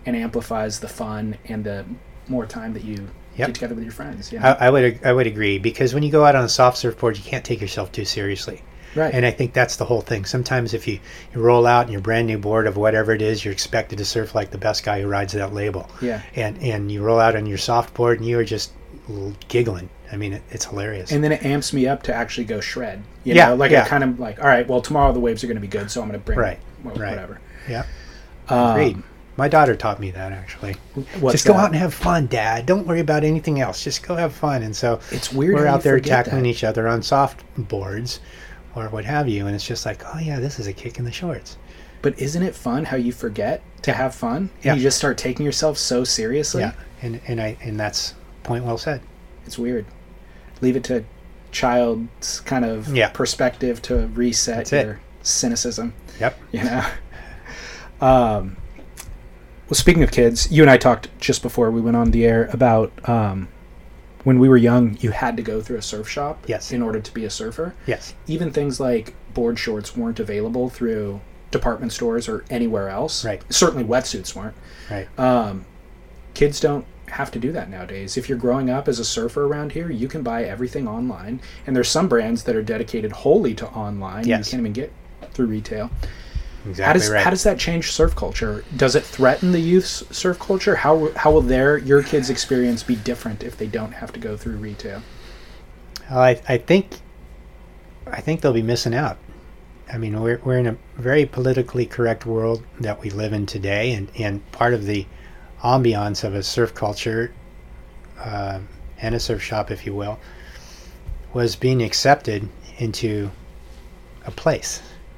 and amplifies the fun and the more time that you get together with your friends. I would agree, because when you go out on a soft surfboard, you can't take yourself too seriously. Right. And I think that's the whole thing. Sometimes if you roll out in your brand new board of whatever it is, you're expected to surf like the best guy who rides that label. Yeah. And you roll out on your soft board and you are just giggling. I mean, it's hilarious. And then it amps me up to actually go shred. You know, I kind of like, all right, well, tomorrow the waves are going to be good, so I'm going to bring whatever. Yeah. Agreed. My daughter taught me that, actually. Just go out and have fun, Dad. Don't worry about anything else. Just go have fun. And so it's weird. We're out there tackling each other on soft boards or what have you, and it's just like, oh yeah, this is a kick in the shorts. But isn't it fun how you forget to have fun? Yeah. You just start taking yourself so seriously. Yeah, and that's point well said. It's weird. Leave it to child's kind of perspective to reset your cynicism. Yep. You know. Well, speaking of kids, you and I talked just before we went on the air about when we were young, you had to go through a surf shop in order to be a surfer. Yes. Even things like board shorts weren't available through department stores or anywhere else. Right. Certainly wetsuits weren't. Right. Kids don't have to do that nowadays. If you're growing up as a surfer around here, you can buy everything online. And there's some brands that are dedicated wholly to online. Yes. You can't even get through retail. Exactly How does that change surf culture? Does it threaten the youth's surf culture? How will your kids' experience be different if they don't have to go through retail? I think they'll be missing out. I mean, we're in a very politically correct world that we live in today, and part of the ambiance of a surf culture and a surf shop, if you will, was being accepted into a place.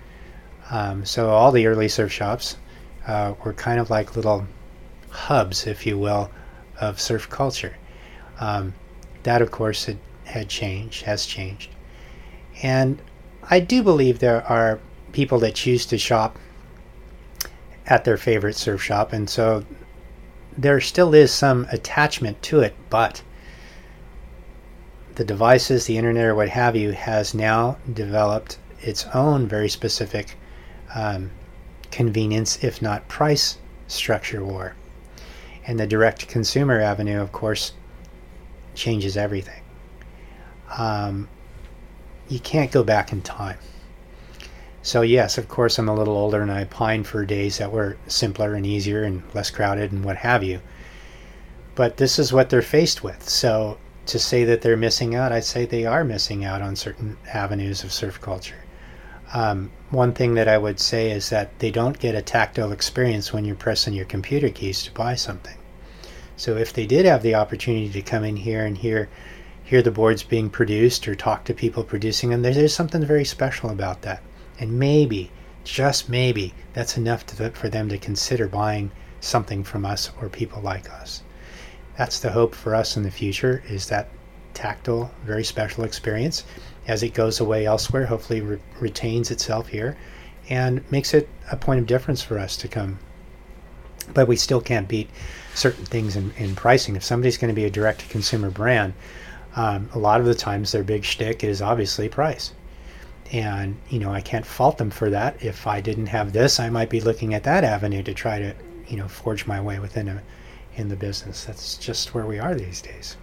So all the early surf shops were kind of like little hubs, if you will, of surf culture. That, of course, has changed. And I do believe there are people that choose to shop at their favorite surf shop, and so there still is some attachment to it, but the devices, the internet, or what have you, has now developed its own very specific convenience, if not price structure war. And the direct consumer avenue, of course, changes everything. You can't go back in time. So yes, of course, I'm a little older and I pine for days that were simpler and easier and less crowded and what have you. But this is what they're faced with. So to say that they're missing out, I'd say they are missing out on certain avenues of surf culture. One thing that I would say is that they don't get a tactile experience when you're pressing your computer keys to buy something. So if they did have the opportunity to come in here and hear the boards being produced or talk to people producing them, there's something very special about that. And maybe, just maybe, that's enough for them to consider buying something from us or people like us. That's the hope for us in the future, is that tactile, very special experience. As it goes away elsewhere, hopefully retains itself here and makes it a point of difference for us to come. But we still can't beat certain things in pricing. If somebody's going to be a direct-to-consumer brand, a lot of the times their big shtick is obviously price. And, I can't fault them for that. If I didn't have this, I might be looking at that avenue to try to, forge my way in the business. That's just where we are these days.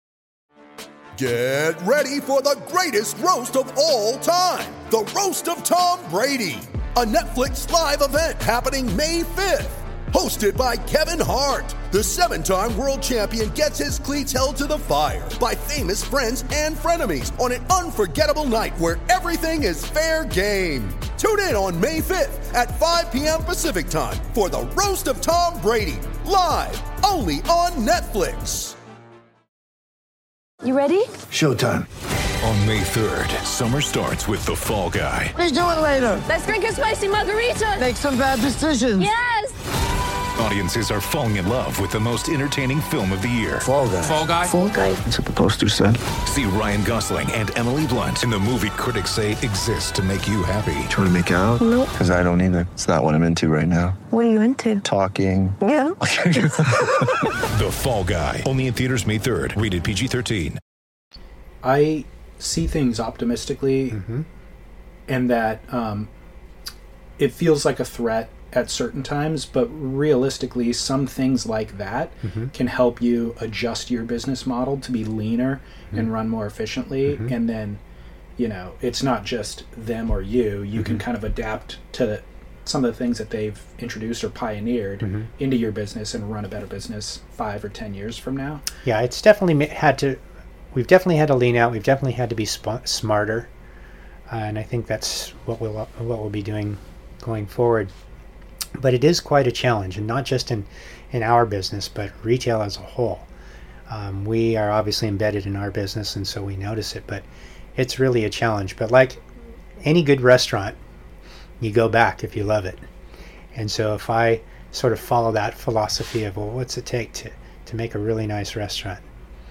Get ready for the greatest roast of all time, the Roast of Tom Brady, a Netflix live event happening May 5th. Hosted by Kevin Hart, the 7-time world champion gets his cleats held to the fire by famous friends and frenemies on an unforgettable night where everything is fair game. Tune in on May 5th at 5 p.m. Pacific time for the Roast of Tom Brady, live only on Netflix. You ready? Showtime. On May 3rd, summer starts with The Fall Guy. Let's do it later. Let's drink a spicy margarita. Make some bad decisions. Yes. Audiences are falling in love with the most entertaining film of the year. Fall Guy. Fall Guy. Fall Guy. That's what the poster said. See Ryan Gosling and Emily Blunt in the movie critics say exists to make you happy. Trying to make it out? Nope. Because I don't either. It's not what I'm into right now. What are you into? Talking. Yeah. The Fall Guy. Only in theaters May 3rd. Rated PG-13. I see things optimistically, and that it feels like a threat at certain times, but realistically, some things like that can help you adjust your business model to be leaner and run more efficiently. And then, it's not just them or you. You can kind of adapt to some of the things that they've introduced or pioneered into your business and run a better business 5 or 10 years from now. Yeah, it's definitely we've definitely had to lean out. We've definitely had to be smarter. And I think that's what we'll be doing going forward. But it is quite a challenge, and not just in our business, but retail as a whole. We are obviously embedded in our business, and so we notice it, but it's really a challenge. But like any good restaurant, you go back if you love it. And so if I sort of follow that philosophy of, well, what's it take to make a really nice restaurant?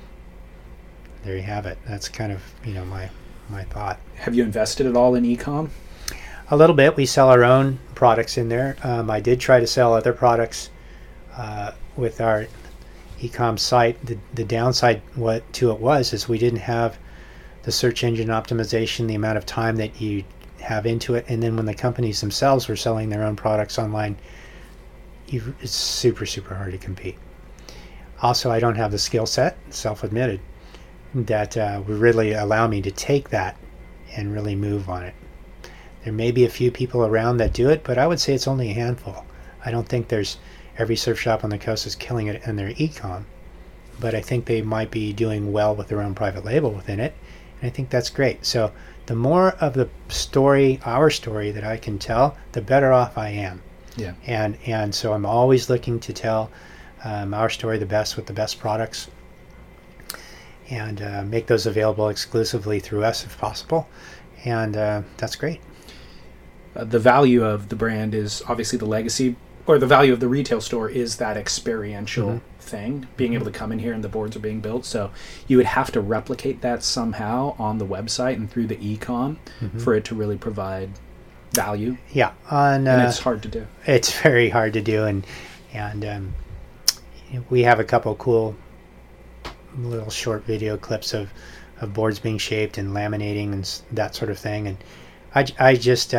There you have it. That's kind of, my thought. Have you invested at all in e-com? A little bit. We sell our own products in there. I did try to sell other products with our e-com site. The downside to it is we didn't have the search engine optimization, the amount of time that you have into it, and then when the companies themselves were selling their own products online, it's super, super hard to compete. Also, I don't have the skill set, self-admitted, that would really allow me to take that and really move on it. There may be a few people around that do it, but I would say it's only a handful. I don't think there's every surf shop on the coast is killing it in their e-com, but I think they might be doing well with their own private label within it, and I think that's great. So the more of the story, our story, that I can tell, the better off I am. Yeah. And so I'm always looking to tell our story the best with the best products, and make those available exclusively through us if possible. And that's great. The value of the brand is obviously the legacy, or the value of the retail store is that experiential thing, being able to come in here and the boards are being built. So you would have to replicate that somehow on the website and through the e-com for it to really provide value. Yeah. And it's hard to do. It's very hard to do. And we have a couple cool little short video clips of boards being shaped and laminating and that sort of thing. And I just,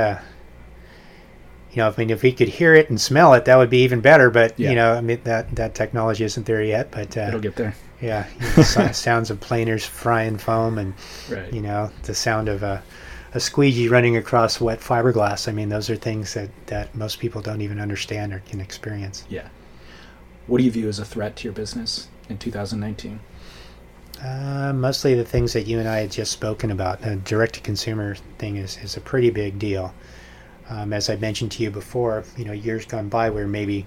if we could hear it and smell it, that would be even better. But, that technology isn't there yet. But it'll get there. Yeah. Sounds of planers frying foam and, the sound of a squeegee running across wet fiberglass. I mean, those are things that most people don't even understand or can experience. Yeah. What do you view as a threat to your business in 2019? Mostly the things that you and I had just spoken about. The direct-to-consumer thing is a pretty big deal. As I mentioned to you before, years gone by where maybe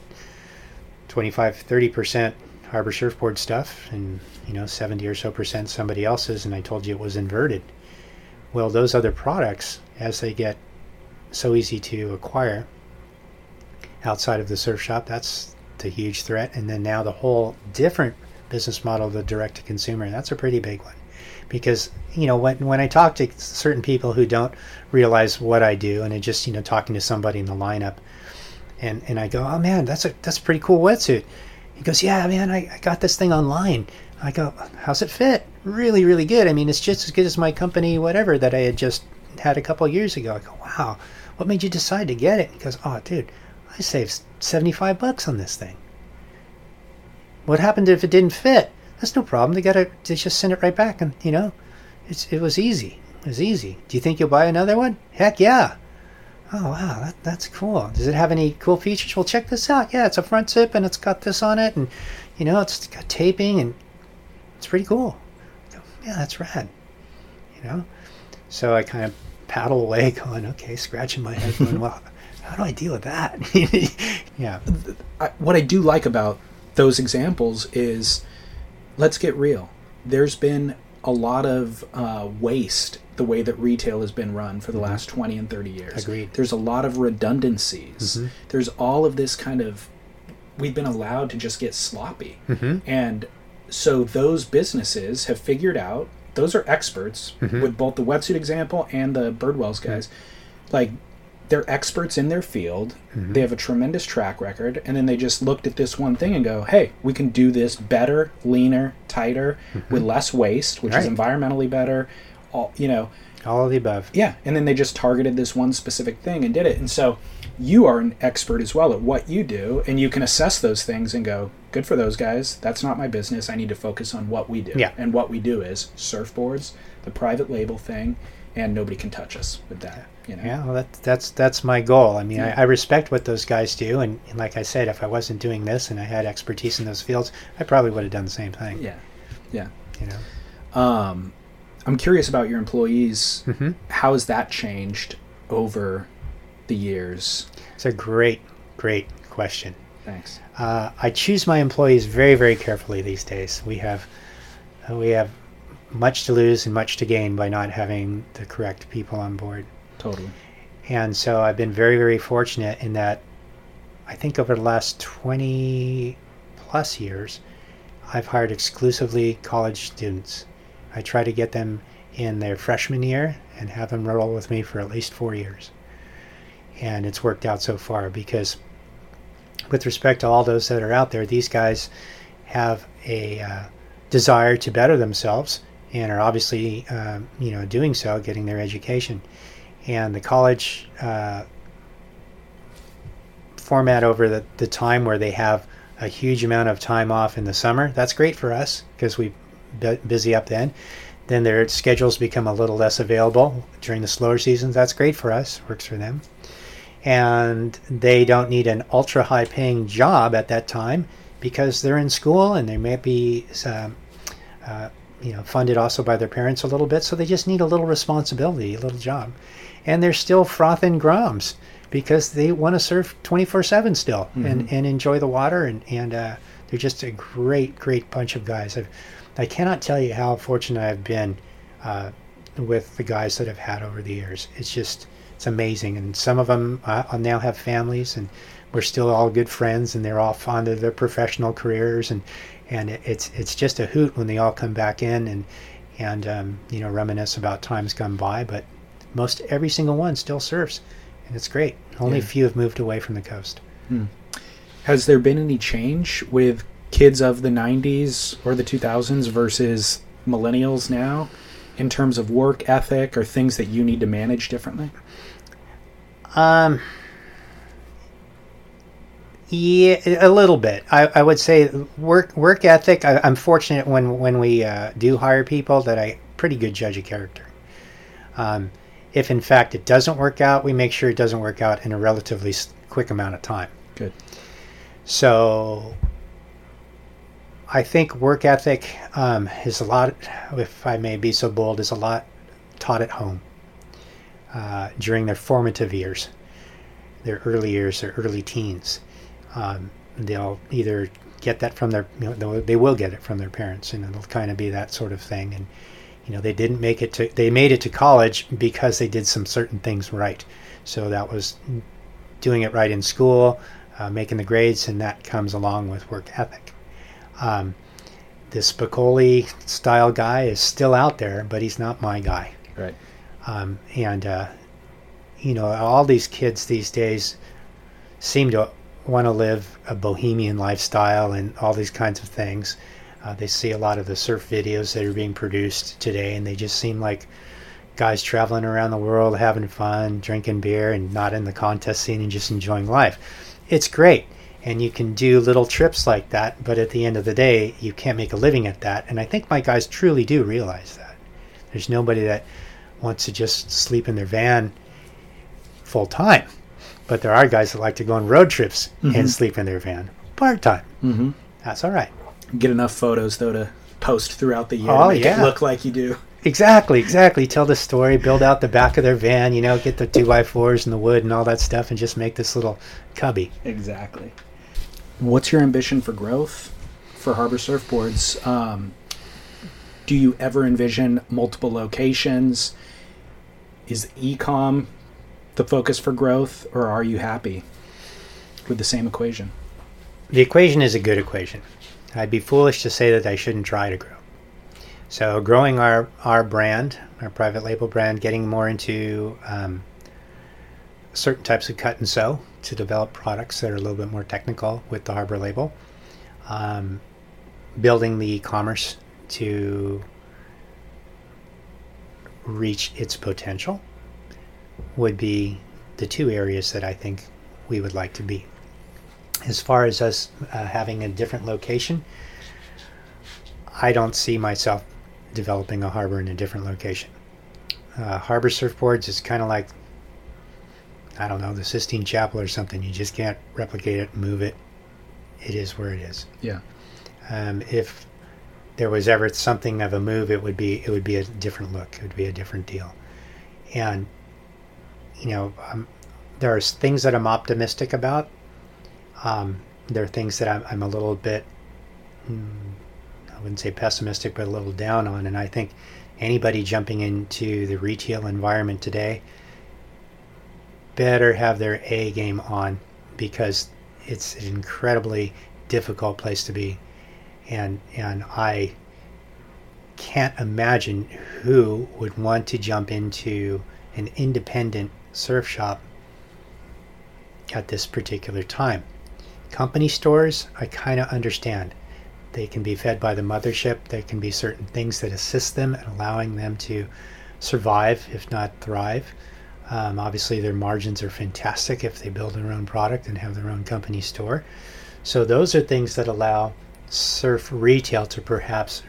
25-30% Harbor Surfboard stuff and 70 or so percent somebody else's, and I told you it was inverted. Well, those other products, as they get so easy to acquire outside of the surf shop, that's the huge threat. And then now the whole different business model of the direct-to-consumer, that's a pretty big one. Because, when I talk to certain people who don't realize what I do, and I just, talking to somebody in the lineup, and I go, oh man, that's a pretty cool wetsuit. He goes, yeah, man, I got this thing online. I go, how's it fit? Really, really good. I mean, it's just as good as my company, whatever, that I had just had a couple of years ago. I go, wow, what made you decide to get it? He goes, oh, dude, I saved $75 on this thing. What happened if it didn't fit? That's no problem. They just send it right back, and it was easy. It was easy. Do you think you'll buy another one? Heck yeah. Oh wow, that's cool. Does it have any cool features? Well, check this out. Yeah, it's a front zip and it's got this on it, and it's got taping, and it's pretty cool. Yeah, that's rad. So I kind of paddle away, going, okay, scratching my head, going, well, how do I deal with that? Yeah. What I do like about those examples is, let's get real. There's been a lot of waste the way that retail has been run for the last 20 and 30 years. Agreed. There's a lot of redundancies. There's all of this kind of, we've been allowed to just get sloppy. And so those businesses have figured out, those are experts with both the wetsuit example and the Birdwells guys. Like, they're experts in their field. They have a tremendous track record, and then they just looked at this one thing and go, hey, we can do this better, leaner, tighter, with less waste, which is environmentally better. All of the above. Yeah, and then they just targeted this one specific thing and did it. And so you are an expert as well at what you do, and you can assess those things and go, good for those guys. That's not my business. I need to focus on what we do. Yeah. And what we do is surfboards, the private label thing, and nobody can touch us with that. You know? Yeah, well, that's my goal. I mean, Yeah. I respect what those guys do, and like I said, if I wasn't doing this and I had expertise in those fields, I probably would have done the same thing. Yeah. Yeah. You know. I'm curious about your employees. Mm-hmm. How has that changed over the years? It's a great question. Thanks. I choose my employees very, very carefully these days. We have much to lose and much to gain by not having the correct people on board. Totally. And so I've been very, very fortunate in that I think over the last 20 plus years, I've hired exclusively college students. I try to get them in their freshman year and have them roll with me for at least 4 years. And it's worked out so far because with respect to all those that are out there, these guys have a desire to better themselves and are obviously, doing so, getting their education. And the college format over the time where they have a huge amount of time off in the summer, that's great for us because we busy up then. Then their schedules become a little less available during the slower seasons. That's great for us, works for them. And they don't need an ultra high paying job at that time because they're in school and they may be funded also by their parents a little bit, so they just need a little responsibility, a little job. And they're still frothing groms because they want to surf 24/7 still and enjoy the water, and they're just a great bunch of guys. I cannot tell you how fortunate I've been with the guys that I've had over the years. It's amazing. And some of them now have families, and we're still all good friends, and they're all fond of their professional careers, and it's just a hoot when they all come back in and reminisce about times gone by. But most every single one still surfs, and it's great. Only a few have moved away from the coast. Has there been any change with kids of the 90s or the 2000s versus millennials now in terms of work ethic or things that you need to manage differently? Yeah, a little bit. I would say work ethic. I'm fortunate when we do hire people that I pretty good judge of character. If in fact it doesn't work out, we make sure it doesn't work out in a relatively quick amount of time. Good. So I think work ethic is a lot, if I may be so bold, is a lot taught at home during their formative years, their early years, their early teens. They'll either get that from they will get it from their parents, and it'll kind of be that sort of thing. And they made it to college because they did some certain things right. So that was doing it right in school, making the grades, and that comes along with work ethic. This Spicoli style guy is still out there, but he's not my guy. Right. All these kids these days seem to want to live a bohemian lifestyle and all these kinds of things. They see a lot of the surf videos that are being produced today, and they just seem like guys traveling around the world, having fun, drinking beer, and not in the contest scene and just enjoying life. It's great, and you can do little trips like that, but at the end of the day, you can't make a living at that. And I think my guys truly do realize that. There's nobody that wants to just sleep in their van full time, but there are guys that like to go on road trips and sleep in their van part time. That's all right. Get enough photos though to post throughout the year to make it look like you do. Exactly. Tell the story, build out the back of their van, get the 2x4s and the wood and all that stuff, and just make this little cubby. Exactly. What's your ambition for growth for Harbor Surfboards? Do you ever envision multiple locations? Is e-com the focus for growth, or are you happy with the same equation? The equation is a good equation. I'd be foolish to say that I shouldn't try to grow. So growing our brand, our private label brand, getting more into certain types of cut and sew to develop products that are a little bit more technical with the Harbor label. Building the e-commerce to reach its potential would be the two areas that I think we would like to be. As far as us having a different location, I don't see myself developing a harbor in a different location. Harbor Surfboards is kind of like, I don't know, the Sistine Chapel or something. You just can't replicate it, move it. It is where it is. Yeah. If there was ever something of a move, it would be a different look. It would be a different deal. And there are things that I'm optimistic about. There are things that I'm a little bit, I wouldn't say pessimistic, but a little down on. And I think anybody jumping into the retail environment today better have their A game on, because it's an incredibly difficult place to be. And I can't imagine who would want to jump into an independent surf shop at this particular time. Company stores, I kind of understand. They can be fed by the mothership. There can be certain things that assist them in allowing them to survive, if not thrive. Obviously, their margins are fantastic if they build their own product and have their own company store. So those are things that allow surf retail to perhaps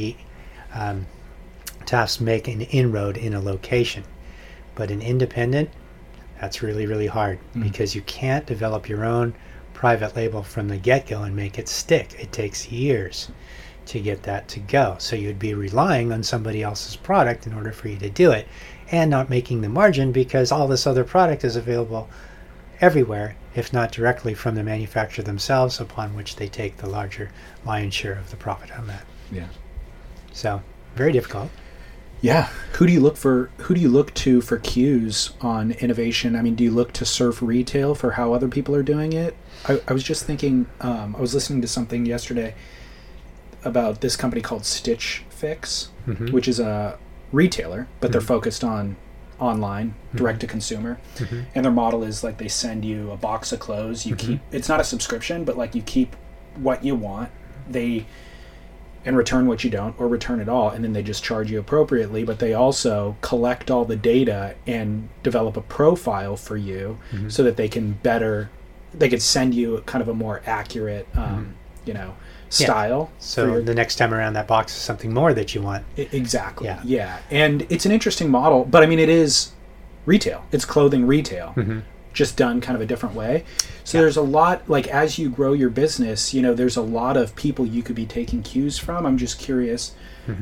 make an inroad in a location. But an independent, that's really, really hard, because you can't develop your own private label from the get-go and make it stick. It takes years to get that to go. So you'd be relying on somebody else's product in order for you to do it, and not making the margin because all this other product is available everywhere, if not directly from the manufacturer themselves, upon which they take the larger lion's share of the profit on that. Yeah. So very difficult. Yeah. Who do you look to for cues on innovation? I mean, do you look to surf retail for how other people are doing it? I was just thinking, I was listening to something yesterday about this company called Stitch Fix, which is a retailer, but they're focused on online, direct to consumer. And their model is like they send you a box of clothes. You keep, it's not a subscription, but like you keep what you want. And return what you don't, or return it all, and then they just charge you appropriately. But they also collect all the data and develop a profile for you, so that they could send you kind of a more accurate, style. So the next time around, that box is something more that you want. Exactly. Yeah. And it's an interesting model, but I mean, it is retail. It's clothing retail. Just done kind of a different way. So there's a lot, like as you grow your business, there's a lot of people you could be taking cues from. I'm just curious.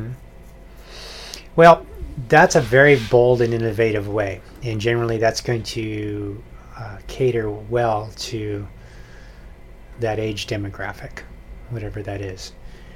Well, that's a very bold and innovative way. And generally that's going to cater well to that age demographic, whatever that is.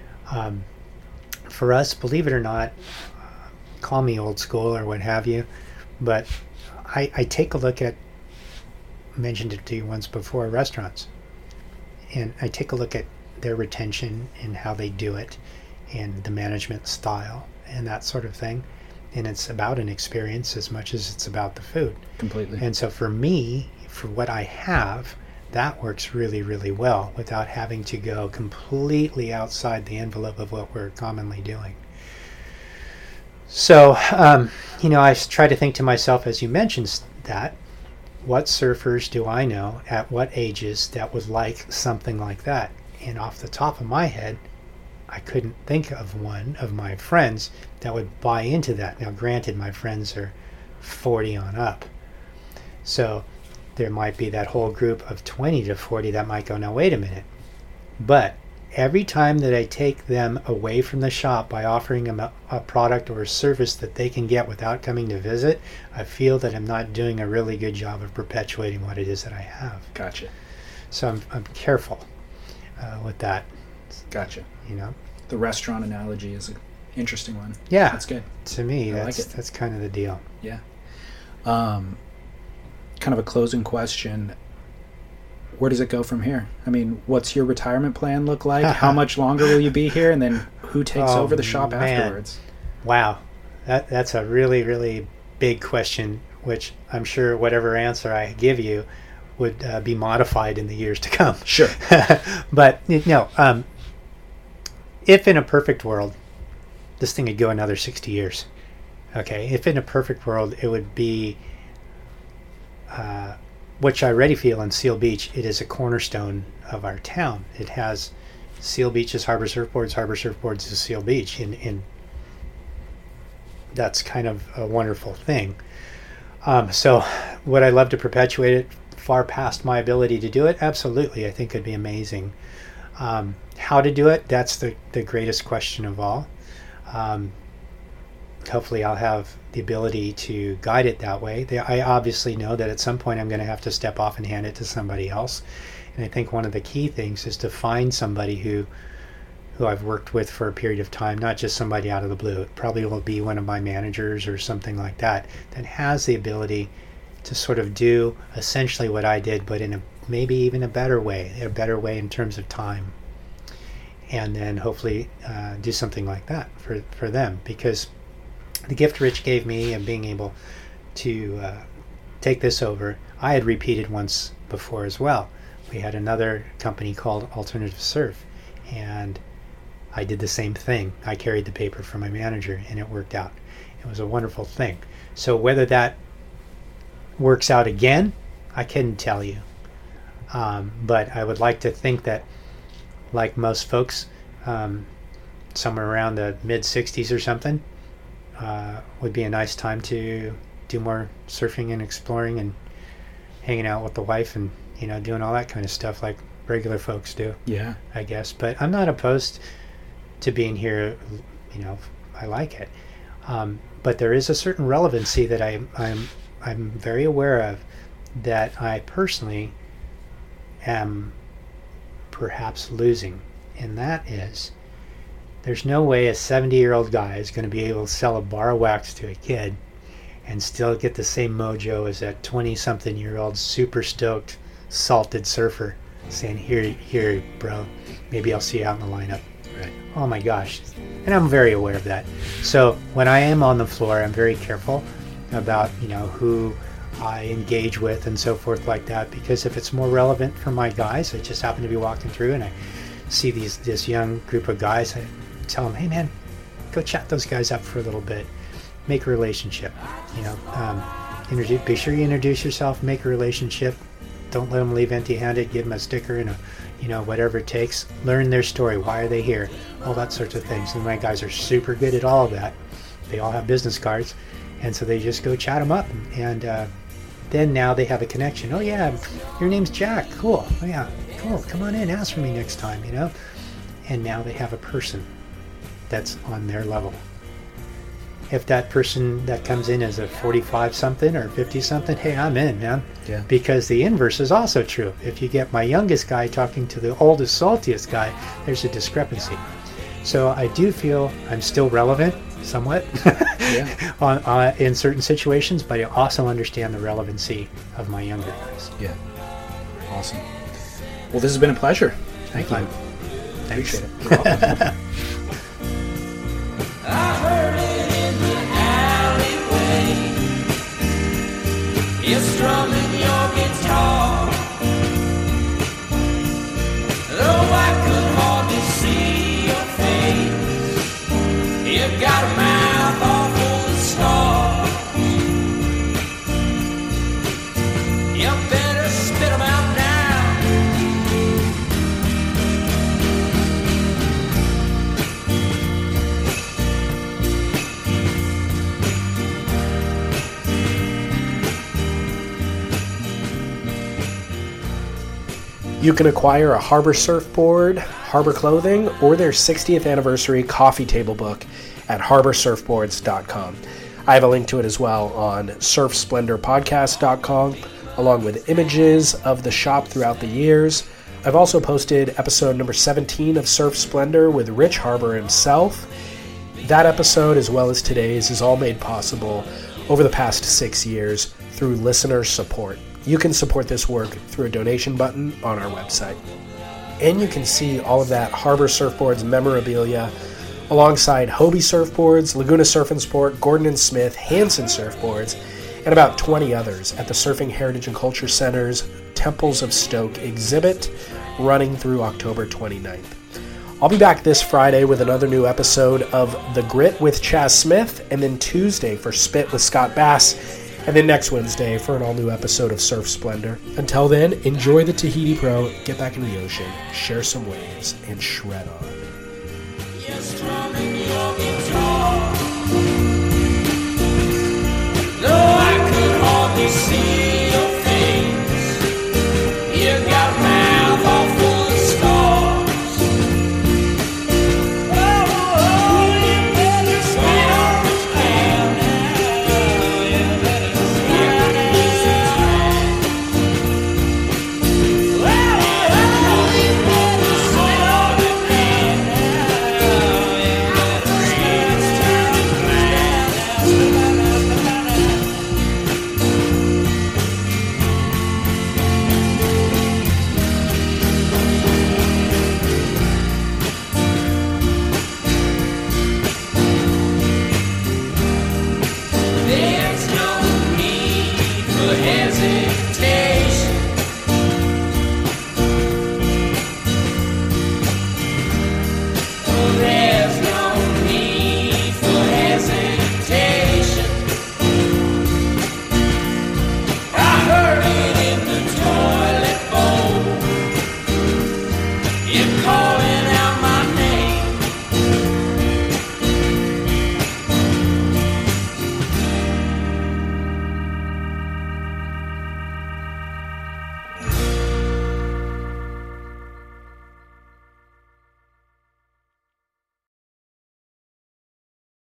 For us, believe it or not, call me old school or what have you, but I take a look at, mentioned it to you once before, restaurants, and I take a look at their retention and how they do it and the management style and that sort of thing, and it's about an experience as much as it's about the food. Completely. And so for me, for what I have, that works really, really well without having to go completely outside the envelope of what we're commonly doing. So I try to think to myself, as you mentioned, that what surfers do I know at what ages that would like something like that? And off the top of my head, I couldn't think of one of my friends that would buy into that. Now, granted, my friends are 40 on up. So there might be that whole group of 20 to 40 that might go, now, wait a minute. But every time that I take them away from the shop by offering them a product or a service that they can get without coming to visit, I feel that I'm not doing a really good job of perpetuating what it is that I have. Gotcha. So I'm careful with that. Gotcha. The restaurant analogy is an interesting one. Yeah. That's good. To me, I like it. That's kind of the deal. Yeah. Kind of a closing question. Where does it go from here? I mean, what's your retirement plan look like? How much longer will you be here? And then who takes over the shop afterwards? Wow. That's a really, really big question, which I'm sure whatever answer I give you would be modified in the years to come. Sure. But, if in a perfect world, this thing would go another 60 years. Okay, if in a perfect world, it would be, which I already feel in Seal Beach, it is a cornerstone of our town. It has Seal Beach is Harbor Surfboards is Seal Beach, and that's kind of a wonderful thing. So would I love to perpetuate it far past my ability to do it? Absolutely. I think it'd be amazing. How to do it, that's the greatest question of all. Hopefully I'll have the ability to guide it that way. I obviously know that at some point I'm going to have to step off and hand it to somebody else. And I think one of the key things is to find somebody who I've worked with for a period of time, not just somebody out of the blue. It probably will be one of my managers or something like that has the ability to sort of do essentially what I did, but in a maybe even a better way in terms of time. And then hopefully do something like that for them, because the gift Rich gave me and being able to take this over, I had repeated once before as well. We had another company called Alternative Surf, and I did the same thing. I carried the paper for my manager, and it worked out. It was a wonderful thing. So whether that works out again, I couldn't tell you. But I would like to think that, like most folks, somewhere around the mid-60s or something, would be a nice time to do more surfing and exploring and hanging out with the wife and, doing all that kind of stuff like regular folks do. Yeah, I guess. But I'm not opposed to being here. I like it. But there is a certain relevancy that I'm very aware of, that I personally am perhaps losing, and that is, there's no way a 70-year-old guy is going to be able to sell a bar of wax to a kid and still get the same mojo as that 20-something-year-old super stoked salted surfer saying, here bro, maybe I'll see you out in the lineup. Right. Oh my gosh. And I'm very aware of that. So when I am on the floor, I'm very careful about who I engage with and so forth like that, because if it's more relevant for my guys, I just happen to be walking through and I see this young group of guys, I tell them, hey man, go chat those guys up for a little bit, make a relationship, be sure you introduce yourself, make a relationship, don't let them leave empty-handed, give them a sticker and whatever it takes, learn their story, why are they here, all that sorts of things. And my guys are super good at all of that. They all have business cards, and so they just go chat them up, and then now they have a connection. Oh yeah, your name's Jack, cool. Oh yeah, cool, come on in, ask for me next time, and now they have a person that's on their level. If that person that comes in is a 45-something or 50-something, hey, I'm in, man. Yeah. Because the inverse is also true. If you get my youngest guy talking to the oldest, saltiest guy, there's a discrepancy. So I do feel I'm still relevant, somewhat, in certain situations, but I also understand the relevancy of my younger guys. Yeah. Awesome. Well, this has been a pleasure. Thank you. Thanks. Appreciate it. You're welcome. I heard it in the alleyway. You're strumming your guitar, though I could hardly see your face. You've got a mouth all full of stars. You better spit 'em out now. You can acquire a Harbor surfboard, Harbor clothing, or their 60th anniversary coffee table book at harborsurfboards.com. I have a link to it as well on surfsplendorpodcast.com, along with images of the shop throughout the years. I've also posted episode number 17 of Surf Splendor with Rich Harbor himself. That episode, as well as today's, is all made possible over the past 6 years through listener support. You can support this work through a donation button on our website. And you can see all of that Harbor Surfboards memorabilia alongside Hobie Surfboards, Laguna Surf and Sport, Gordon & Smith, Hansen Surfboards, and about 20 others at the Surfing Heritage and Culture Center's Temples of Stoke exhibit running through October 29th. I'll be back this Friday with another new episode of The Grit with Chaz Smith, and then Tuesday for Spit with Scott Bass, and then next Wednesday for an all-new episode of Surf Splendor. Until then, enjoy the Tahiti Pro, get back in the ocean, share some waves, and shred on. You're strumming your guitar. No, I could hardly see